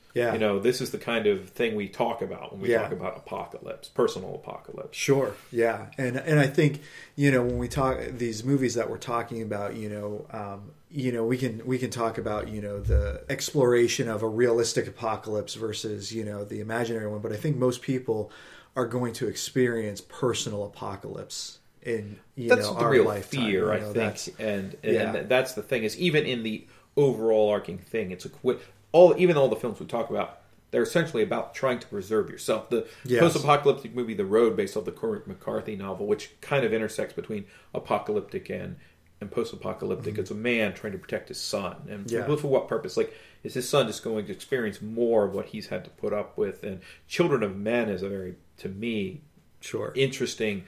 Yeah. You know, this is the kind of thing we talk about when we Yeah. talk about apocalypse, personal apocalypse. Sure. Yeah. And and I think, you know, when we talk these movies that we're talking about, you know, um, you know, we can we can talk about, you know, the exploration of a realistic apocalypse versus, you know, the imaginary one, but I think most people are going to experience personal apocalypse in, you That's know, the our real lifetime. fear, You I know, think, that's- and and Yeah. that's the thing is even in the overall arcing thing, it's a qu- all even all the films we talk about, they're essentially about trying to preserve yourself. The Yes. post-apocalyptic movie The Road, based off the Cormac McCarthy novel, which kind of intersects between apocalyptic and and post-apocalyptic. Mm-hmm. It's a man trying to protect his son, and Yeah. for, for what purpose? Like, is his son just going to experience more of what he's had to put up with? And Children of Men is a very, to me, Sure. interesting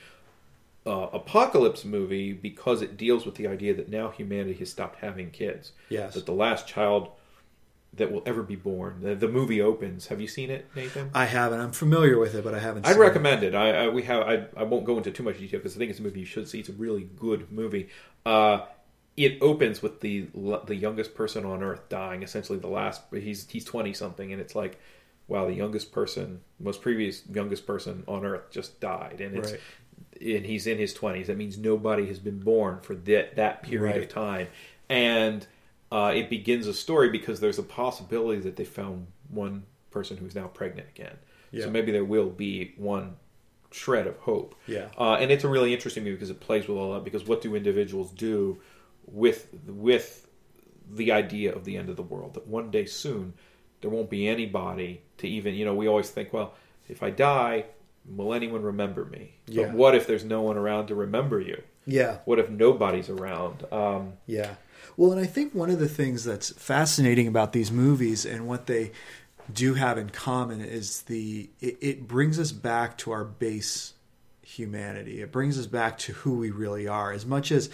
uh, apocalypse movie because it deals with the idea that now humanity has stopped having kids. Yes. That the last child that will ever be born. The, the movie opens. Have you seen it, Nathan? I haven't. I'm familiar with it, but I haven't I'd seen recommend it. I, I we have. I, I won't go into too much detail because I think it's a movie you should see. It's a really good movie. Uh, it opens with the the youngest person on Earth dying. Essentially, the last. He's he's twenty something, and it's like, wow, the youngest person, most previous youngest person on Earth just died, and it's Right. and he's in his twenties. That means nobody has been born for that that period Right. of time, and uh, it begins a story because there's a possibility that they found one person who's now pregnant again. Yeah. So maybe there will be one shred of hope. Yeah. Uh, and it's a really interesting movie because it plays with all that. Because what do individuals do with with the idea of the end of the world? That one day soon there won't be anybody to even, you know, we always think, well, if I die, will anyone remember me? Yeah. But what if there's no one around to remember you? Yeah. What if nobody's around? Um, Yeah. Well, and I think one of the things that's fascinating about these movies and what they do have in common is the it, it brings us back to our base humanity. It brings us back to who we really are. As much as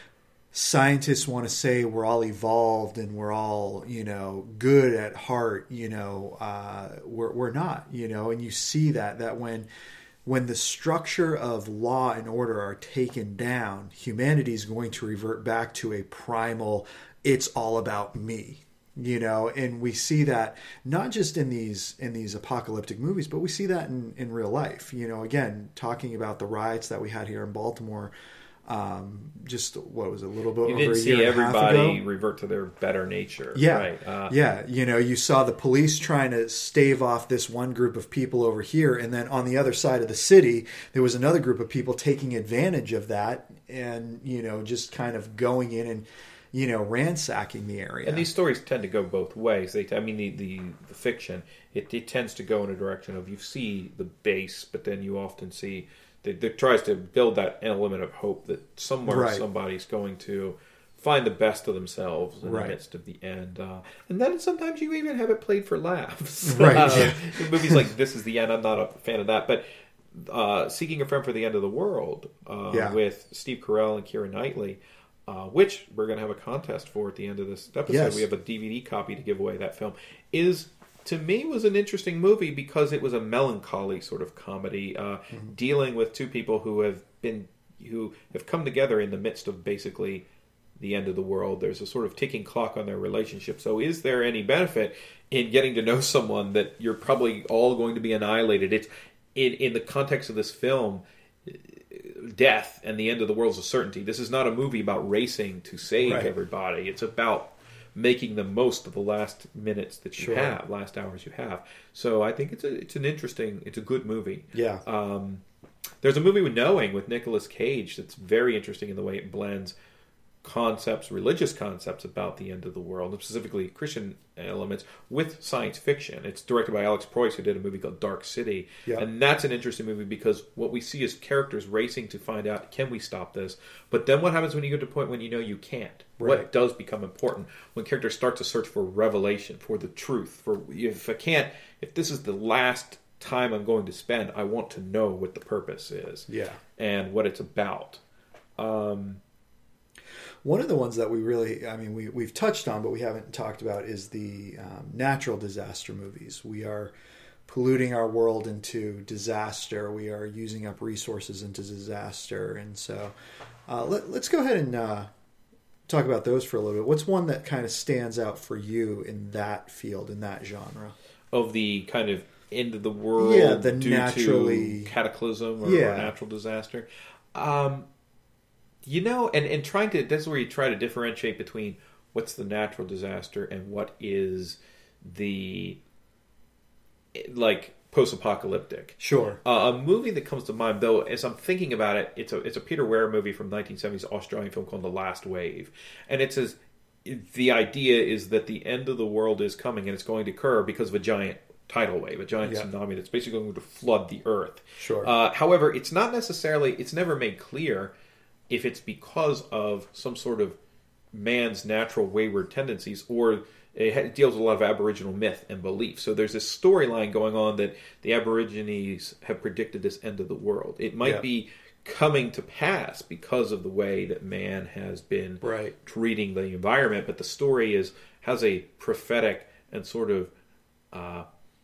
scientists want to say we're all evolved and we're all, you know, good at heart, you know, uh, we're we're not, you know, and you see that that when when the structure of law and order are taken down, humanity is going to revert back to a primal, it's all about me, you know, and we see that not just in these in these apocalyptic movies, but we see that in, in real life. You know, again, talking about the riots that we had here in Baltimore, um, just what was it, a little bit you over didn't a see year and a half everybody ago. revert to their better nature. Yeah. Right. Uh, Yeah. You know, you saw the police trying to stave off this one group of people over here. And then on the other side of the city, there was another group of people taking advantage of that and, you know, just kind of going in and, you know, ransacking the area. And these stories tend to go both ways. They, I mean, the, the, the fiction, it, it tends to go in a direction of you see the base, but then you often see that it tries to build that element of hope that somewhere Right. somebody's going to find the best of themselves in Right. the midst of the end. Uh, and then sometimes you even have it played for laughs. Right, Uh, yeah. in movies like This Is the End, I'm not a fan of that. But uh, Seeking a Friend for the End of the World uh, Yeah. with Steve Carell and Keira Knightley, uh, which we're going to have a contest for at the end of this episode. Yes. We have a D V D copy to give away. That film is, to me, was an interesting movie because it was a melancholy sort of comedy uh, Mm-hmm. dealing with two people who have been who have come together in the midst of basically the end of the world. There's a sort of ticking clock on their relationship. So is there any benefit in getting to know someone that you're probably all going to be annihilated? It's in in the context of this film, death and the end of the world is a certainty. This is not a movie about racing to save Right. everybody. It's about making the most of the last minutes that you Sure. have, last hours you have. So I think it's a it's an interesting, it's a good movie. Yeah. Um, there's a movie with Knowing with Nicolas Cage that's very interesting in the way it blends concepts, religious concepts about the end of the world, and specifically Christian elements, with science fiction. It's directed by Alex Proyas, who did a movie called Dark City. Yeah. And that's an interesting movie because what we see is characters racing to find out, can we stop this? But then what happens when you get to a point when you know you can't? Right. What does become important? When characters start to search for revelation, for the truth, for if I can't, if this is the last time I'm going to spend, I want to know what the purpose is Yeah. and what it's about. Um, One of the ones that we really, I mean, we, we've touched on, but we haven't talked about is the um, natural disaster movies. We are polluting our world into disaster. We are using up resources into disaster. And so uh, let, let's go ahead and uh, talk about those for a little bit. What's one that kind of stands out for you in that field, in that genre? of the kind of end of the world yeah, the due naturally to cataclysm or, yeah. or natural disaster. Um, you know, and, and trying to, that's where you try to differentiate between what's the natural disaster and what is the, like, post-apocalyptic. Sure. Uh, a movie that comes to mind, though, as I'm thinking about it, it's a it's a Peter Weir movie from nineteen seventies Australian film called The Last Wave. And it says, the idea is that the end of the world is coming, and it's going to occur because of a giant tidal wave, a giant yeah. tsunami that's basically going to flood the earth. Sure. Uh, however, it's not necessarily, it's never made clear if it's because of some sort of man's natural wayward tendencies, or it deals with a lot of Aboriginal myth and belief. So there's this storyline going on that the Aborigines have predicted this end of the world. It might yeah. be coming to pass because of the way that man has been right. treating the environment, but the story is has a prophetic and sort of uh,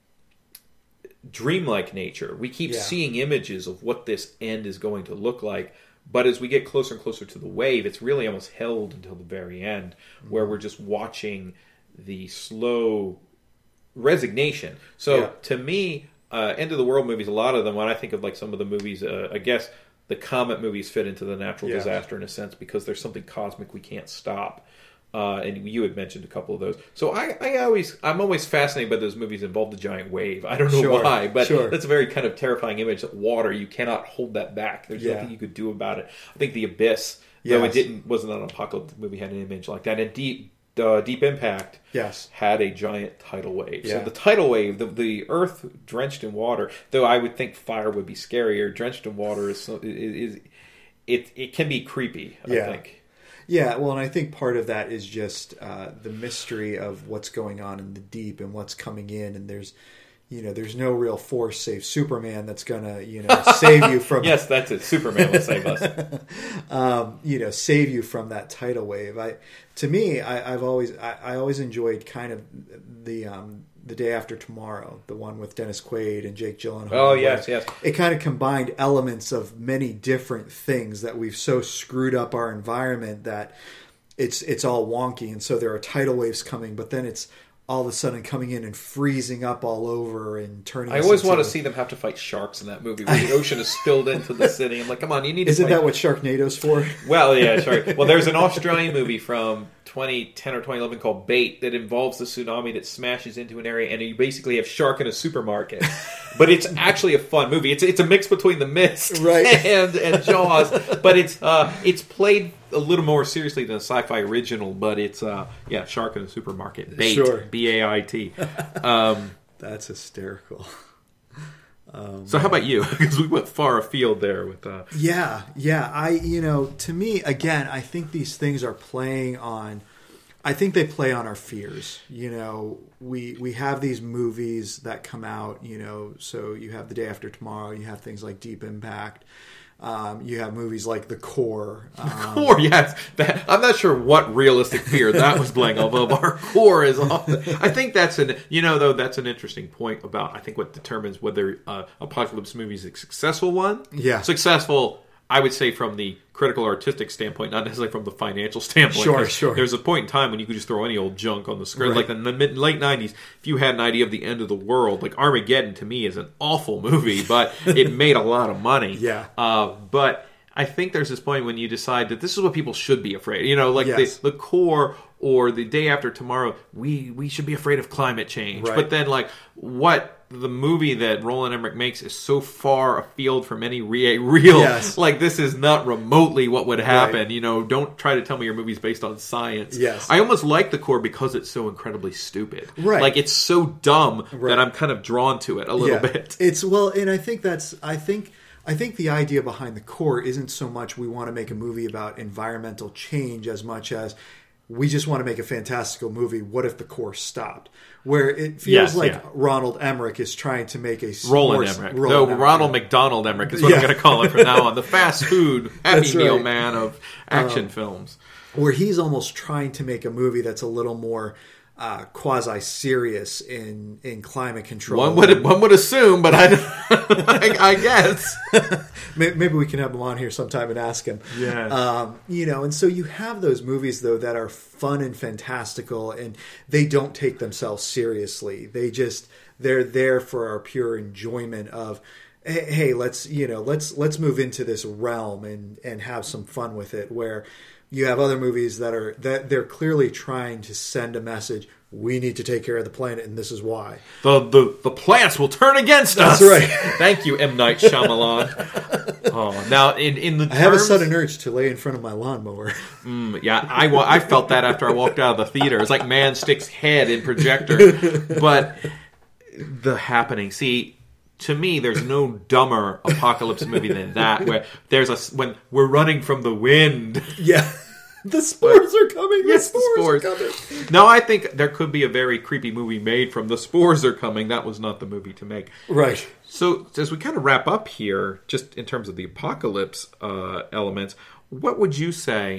dreamlike nature. We keep yeah. seeing images of what this end is going to look like, but as we get closer and closer to the wave, it's really almost held until the very end, mm-hmm. where we're just watching the slow resignation. So yeah. to me, uh, end of the world movies, a lot of them, when I think of like some of the movies, uh, I guess the comet movies fit into the natural yeah. disaster in a sense because there's something cosmic we can't stop. Uh, and you had mentioned a couple of those. So I, I always, I'm always fascinated by those movies that involve the giant wave. I don't know sure. why, but sure. that's a very kind of terrifying image. That water, you cannot hold that back. There's yeah. nothing you could do about it. I think The Abyss, yes. though it didn't, wasn't an apocalyptic movie, had an image like that. And Deep, uh, Deep Impact, yes, had a giant tidal wave. Yeah. So the tidal wave, the, the earth drenched in water. Though I would think fire would be scarier. Drenched in water is, is, is it it can be creepy. I yeah. think. Yeah, well, and I think part of that is just uh, the mystery of what's going on in the deep and what's coming in, and there's, you know, there's no real force save Superman that's gonna, you know, save you from. Yes, that's it. Superman will save us. um, you know, save you from that tidal wave. I, to me, I, I've always, I, I always enjoyed kind of the. Um, The Day After Tomorrow, the one with Dennis Quaid and Jake Gyllenhaal. Oh, yes, yes. It kind of combined elements of many different things that we've so screwed up our environment that it's it's all wonky. And so there are tidal waves coming, but then it's all of a sudden coming in and freezing up all over and turning. I always want to see them have to fight sharks in that movie where the ocean is spilled into the city. I'm like, come on, you need to Isn't fight. that what Sharknado's for? Well, yeah, sorry. Well, there's an Australian movie from twenty ten or twenty eleven called Bait that involves the tsunami that smashes into an area, and you basically have shark in a supermarket. But it's actually a fun movie. It's it's a mix between The Mist right. and and Jaws, but it's uh, it's played a little more seriously than a sci-fi original. But it's uh, yeah, shark in a supermarket. Bait, sure. B A I T. Um, That's hysterical. Um, so how about you? Because we went far afield there with. Uh... Yeah, yeah. I you know to me again, I think these things are playing on. I think they play on our fears. You know, we we have these movies that come out. You know, so you have The Day After Tomorrow. You have things like Deep Impact. Um, you have movies like The Core. Um, the Core, yes. That, I'm not sure what realistic fear that was playing off of. Our core is off. I think that's an, you know, though, that's an interesting point about, I think what determines whether uh, apocalypse movie is a successful one. Yeah. Successful, I would say, from the critical artistic standpoint, not necessarily from the financial standpoint. Sure, sure. There's a point in time when you could just throw any old junk on the screen. Right. Like in the mid, late nineties, if you had an idea of the end of the world, like Armageddon to me is an awful movie, but it made a lot of money. Yeah. Uh, but I think there's this point when you decide that this is what people should be afraid. You know, like yes. the, the Core or The Day After Tomorrow, we, we should be afraid of climate change. Right. But then, like, what the movie that Roland Emmerich makes is so far afield from any re- real, yes. like, this is not remotely what would happen. Right. You know, don't try to tell me your movie's based on science. Yes. I almost like The Core because it's so incredibly stupid. Right. Like, it's so dumb right. that I'm kind of drawn to it a little yeah. bit. It's, well, and I think that's, I think... I think the idea behind The Core isn't so much we want to make a movie about environmental change as much as we just want to make a fantastical movie. What if the core stopped? Where it feels Yes, like yeah. Ronald Emmerich is trying to make a Roland more, Emmerich. Roland no, Emmerich. Ronald McDonald Emmerich is what Yeah. I'm going to call him from now on. The fast food Happy That's Meal right. man of action Um, films. Where he's almost trying to make a movie that's a little more uh, quasi serious in in climate control. One would one would assume, but I I, I guess maybe we can have him on here sometime and ask him. Yeah, um, you know, and so you have those movies though that are fun and fantastical, and they don't take themselves seriously. They just they're there for our pure enjoyment of. Hey, let's you know let's let's move into this realm and, and have some fun with it. Where you have other movies that are that they're clearly trying to send a message. We need to take care of the planet, and this is why. The the, the plants will turn against us. That's right. Thank you, M. Night Shyamalan. Oh, now in in the I terms, have a sudden urge to lay in front of my lawnmower. Mm, yeah, I wa- I felt that after I walked out of the theater. It's like Man Stick's head in projector. But the happening, see. To me, there's no dumber apocalypse movie than that. Where there's a when we're running from the wind. Yeah, the spores are coming. The Yes, spores, the spores are coming. No, I think there could be a very creepy movie made from the spores are coming. That was not the movie to make. Right. So as we kind of wrap up here, just in terms of the apocalypse uh, elements, what would you say?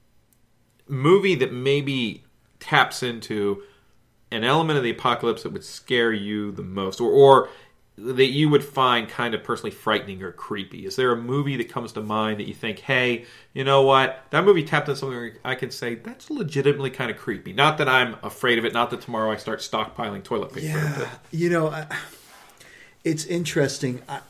Movie that maybe taps into an element of the apocalypse that would scare you the most, or or that you would find kind of personally frightening or creepy? Is there a movie that comes to mind that you think, hey, you know what? That movie tapped into something where I can say, that's legitimately kind of creepy. Not that I'm afraid of it. Not that tomorrow I start stockpiling toilet paper. Yeah. But You know, I, it's interesting. I,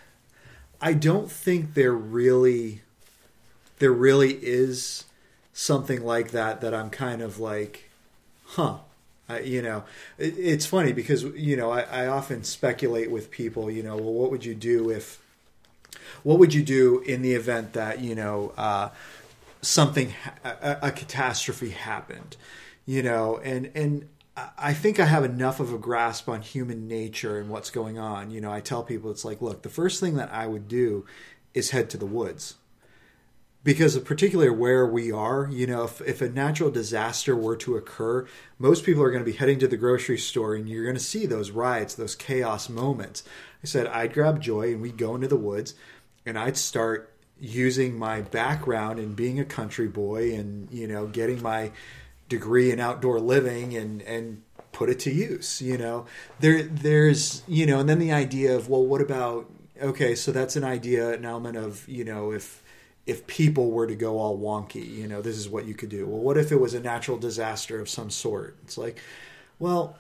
I don't think there really, there really is something like that that I'm kind of like, huh. Uh, you know, it, it's funny because, you know, I, I often speculate with people, you know, well, what would you do if, what would you do in the event that, you know, uh, something, a, a catastrophe happened, you know, and, and I think I have enough of a grasp on human nature and what's going on. You know, I tell people, it's like, look, the first thing that I would do is head to the woods. Because of particularly where we are, you know, if, if a natural disaster were to occur, most people are going to be heading to the grocery store and you're going to see those riots, those chaos moments. I said I'd grab Joy and we'd go into the woods and I'd start using my background in being a country boy and, you know, getting my degree in outdoor living and, and put it to use, you know. There, there's, you know, and then the idea of, well, what about, okay, so that's an idea, an element of, you know, if, if people were to go all wonky, you know, this is what you could do. Well, what if it was a natural disaster of some sort? It's like, well,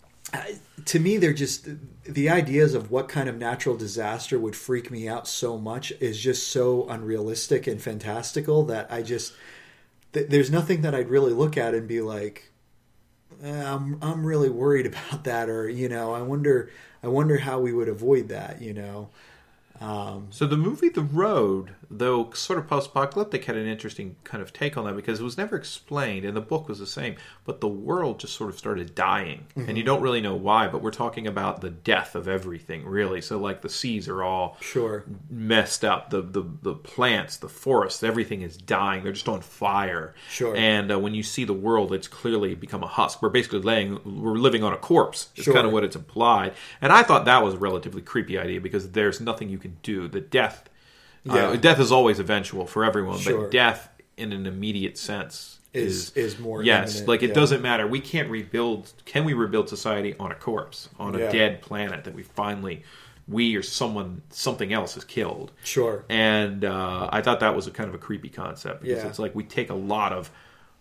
to me, they're just, the ideas of what kind of natural disaster would freak me out so much is just so unrealistic and fantastical that I just, th- there's nothing that I'd really look at and be like, eh, I'm, I'm really worried about that. Or, you know, I wonder, I wonder how we would avoid that, you know? Um, so the movie The Road, though sort of post-apocalyptic, had an interesting kind of take on that because it was never explained, and the book was the same, but the world just sort of started dying, mm-hmm. and you don't really know why, but we're talking about the death of everything, really. So, like, the seas are all sure messed up, the, the, the plants, the forests, everything is dying. They're just on fire. Sure. And uh, when you see the world, it's clearly become a husk. We're basically laying, we're living on a corpse. It's sure. kind of what it's implied. And I thought that was a relatively creepy idea because there's nothing you can do. The death, yeah. uh, death is always eventual for everyone, sure. but death in an immediate sense is is, is more yes. imminent. Like it yeah. doesn't matter. We can't rebuild. Can we rebuild society on a corpse, on a yeah. dead planet that we finally, we or someone, something else has killed? Sure. And uh, I thought that was a kind of a creepy concept because yeah. it's like we take a lot of.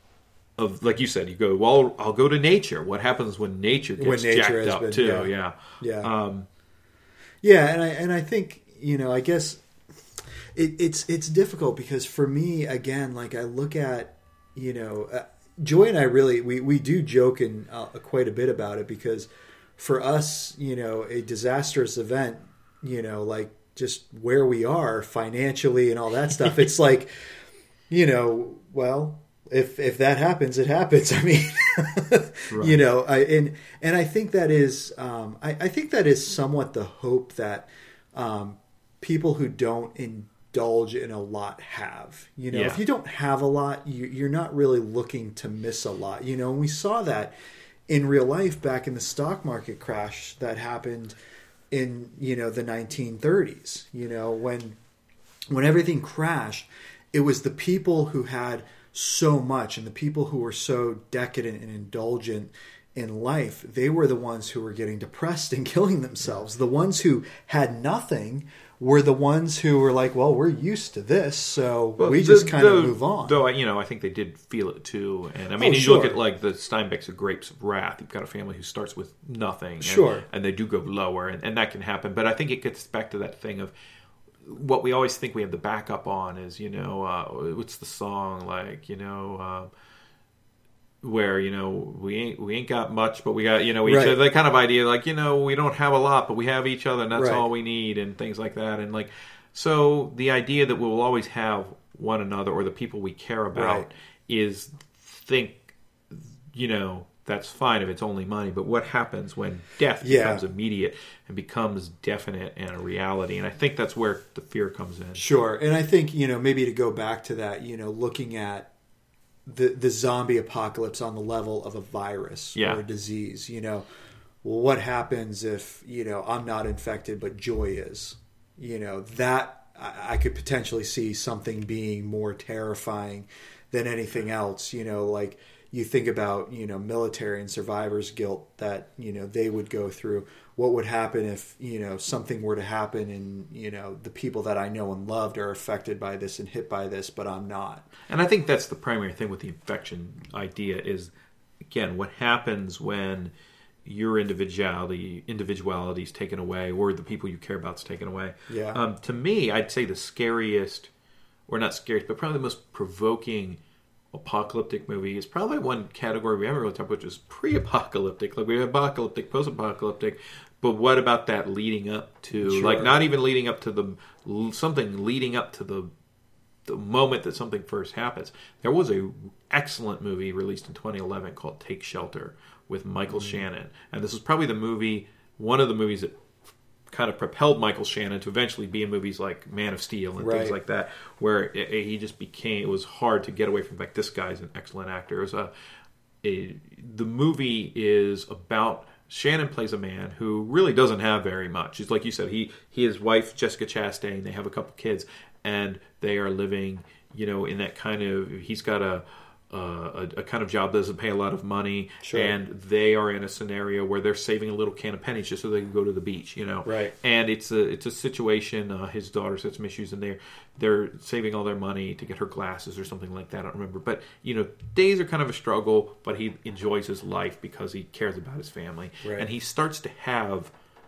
Of like you said, you go, well, I'll go to nature. What happens when nature gets when nature jacked up been, too? Yeah, yeah, yeah. Um, yeah, and I and I think. You know, I guess it, it's it's difficult because for me, again, like I look at, you know, uh, Joy and I really we, we do joke and uh, quite a bit about it because for us, you know, a disastrous event, you know, like just where we are financially and all that stuff, it's like, you know, well, if if that happens, it happens. I mean, right. you know, I, and and I think that is um, I, I think that is somewhat the hope that. Um, people who don't indulge in a lot have. You know, yeah. if you don't have a lot, you, you're not really looking to miss a lot. You know, and we saw that in real life back in the stock market crash that happened in, you know, the nineteen thirties. You know, when when everything crashed, it was the people who had so much, and the people who were so decadent and indulgent in life, they were the ones who were getting depressed and killing themselves. The ones who had nothing were the ones who were like, well, we're used to this, so well, we the, just kind the, of move on. Though, you know, I think they did feel it too. And I mean, oh, you sure. look at like the Steinbecks of Grapes of Wrath. You've got a family who starts with nothing. And, sure. And they do go lower, and, and that can happen. But I think it gets back to that thing of what we always think we have the backup on is, you know, uh, what's the song like, you know, uh, where, you know, we ain't we ain't got much, but we got, you know, each right. other, that kind of idea, like, you know, we don't have a lot, but we have each other, and that's right. all we need, and things like that. And like, so the idea that we will always have one another or the people we care about right. is think, you know, that's fine if it's only money, but what happens when death yeah. becomes immediate and becomes definite and a reality? And I think that's where the fear comes in. Sure. And I think, you know, maybe to go back to that, you know, looking at the the zombie apocalypse on the level of a virus yeah. or a disease, you know, well, what happens if, you know, I'm not infected, but Joy is, you know, that I, I could potentially see something being more terrifying than anything else, you know, like you think about, you know, military and survivor's guilt that, you know, they would go through. What would happen if, you know, something were to happen and, you know, the people that I know and loved are affected by this and hit by this, but I'm not. And I think that's the primary thing with the infection idea is, again, what happens when your individuality individuality is taken away or the people you care about is taken away. Yeah. Um, to me, I'd say the scariest, or not scariest, but probably the most provoking apocalyptic movie is probably one category we haven't really talked about, which is pre-apocalyptic. Like we have apocalyptic, post-apocalyptic, but what about that leading up to, sure. like not even leading up to the, something leading up to the the moment that something first happens. There was a excellent movie released in twenty eleven called Take Shelter with Michael mm-hmm. Shannon. And this was probably the movie, one of the movies that kind of propelled Michael Shannon to eventually be in movies like Man of Steel and right. things like that, where it, it, he just became, it was hard to get away from, like, this guy's an excellent actor. It was a, a, the movie is about, Shannon plays a man who really doesn't have very much. It's like you said, he, he his wife, Jessica Chastain, they have a couple kids, and they are living, you know, in that kind of, he's got a, Uh, a, a kind of job that doesn't pay a lot of money, sure. and they are in a scenario where they're saving a little can of pennies just so they can go to the beach, you know. Right. And it's a it's a situation. Uh, his daughter's had some issues, and they're they're saving all their money to get her glasses or something like that. I don't remember, but you know, days are kind of a struggle. But he enjoys his life because he cares about his family, right. and he starts to have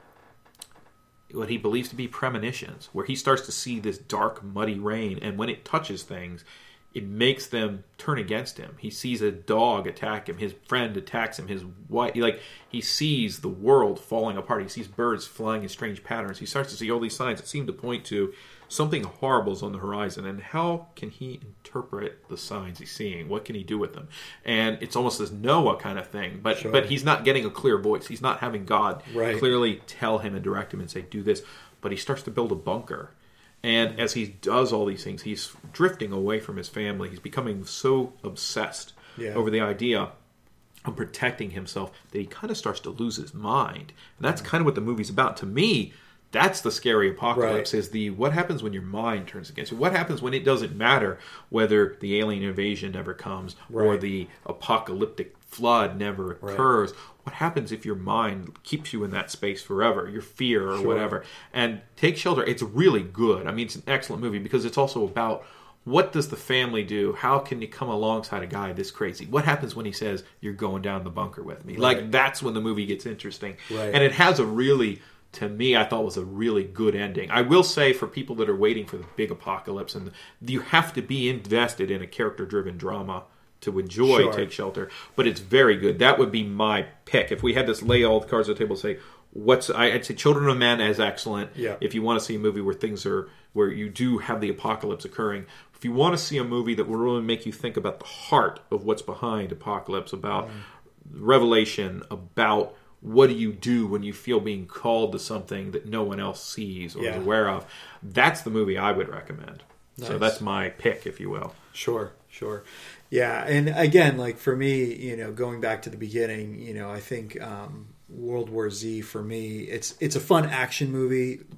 what he believes to be premonitions, where he starts to see this dark, muddy rain, and when it touches things, it makes them turn against him. He sees a dog attack him. His friend attacks him. His wife, like he sees the world falling apart. He sees birds flying in strange patterns. He starts to see all these signs that seem to point to something horrible is on the horizon. And how can he interpret the signs he's seeing? What can he do with them? And it's almost this Noah kind of thing. But sure. but he's not getting a clear voice. He's not having God right. clearly tell him and direct him and say, do this. But he starts to build a bunker. And as he does all these things, he's drifting away from his family. He's becoming so obsessed yeah. over the idea of protecting himself that he kind of starts to lose his mind. And that's kind of what the movie's about. To me, that's the scary apocalypse, right. is the what happens when your mind turns against you. What happens when it doesn't matter whether the alien invasion never comes right. or the apocalyptic flood never occurs. Right. What happens if your mind keeps you in that space forever, your fear or sure. whatever? And Take Shelter, it's really good. I mean, it's an excellent movie because it's also about what does the family do? How can you come alongside a guy this crazy? What happens when he says, you're going down the bunker with me? Right. Like, that's when the movie gets interesting. Right. And it has a really, to me, I thought was a really good ending. I will say for people that are waiting for the big apocalypse, and you have to be invested in a character-driven drama to enjoy sure. Take Shelter, but it's very good. That would be my pick. If we had to lay all the cards on the table and say, what's, I'd say Children of Men is excellent. Yeah. If you want to see a movie where things are, where you do have the apocalypse occurring. If you want to see a movie that will really make you think about the heart of what's behind apocalypse, about mm. revelation, about what do you do when you feel being called to something that no one else sees or yeah. is aware of, that's the movie I would recommend. Nice. So that's my pick, if you will. Sure, sure. Yeah, and again, like for me, you know, going back to the beginning, you know, I think um, World War Z for me, it's it's a fun action movie,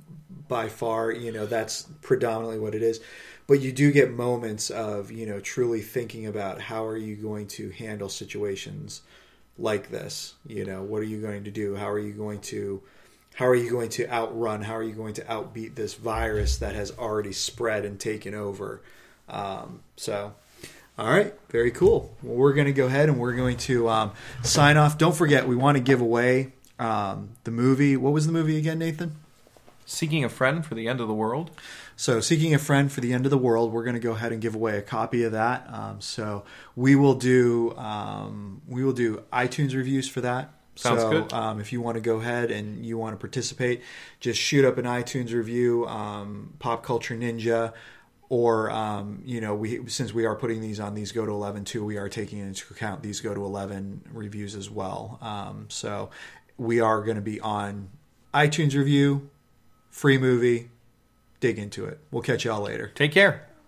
by far. You know, that's predominantly what it is. But you do get moments of, you know, truly thinking about how are you going to handle situations like this? You know, what are you going to do? How are you going to, how are you going to outrun? How are you going to outbeat this virus that has already spread and taken over? Um, so, all right, very cool. Well, we're going to go ahead and we're going to um, sign off. Don't forget, we want to give away um, the movie. What was the movie again, Nathan? Seeking a Friend for the End of the World. So, Seeking a Friend for the End of the World, we're going to go ahead and give away a copy of that. Um, so, we will do um, we will do iTunes reviews for that. Sounds so, good. Um, if you want to go ahead and you want to participate, just shoot up an iTunes review, um, Pop Culture Ninja, or um, you know, we since we are putting these on these Go to eleven too, we are taking into account these Go to eleven reviews as well. Um, so, we are going to be on iTunes review, free movie. Dig into it. We'll catch y'all later. Take care.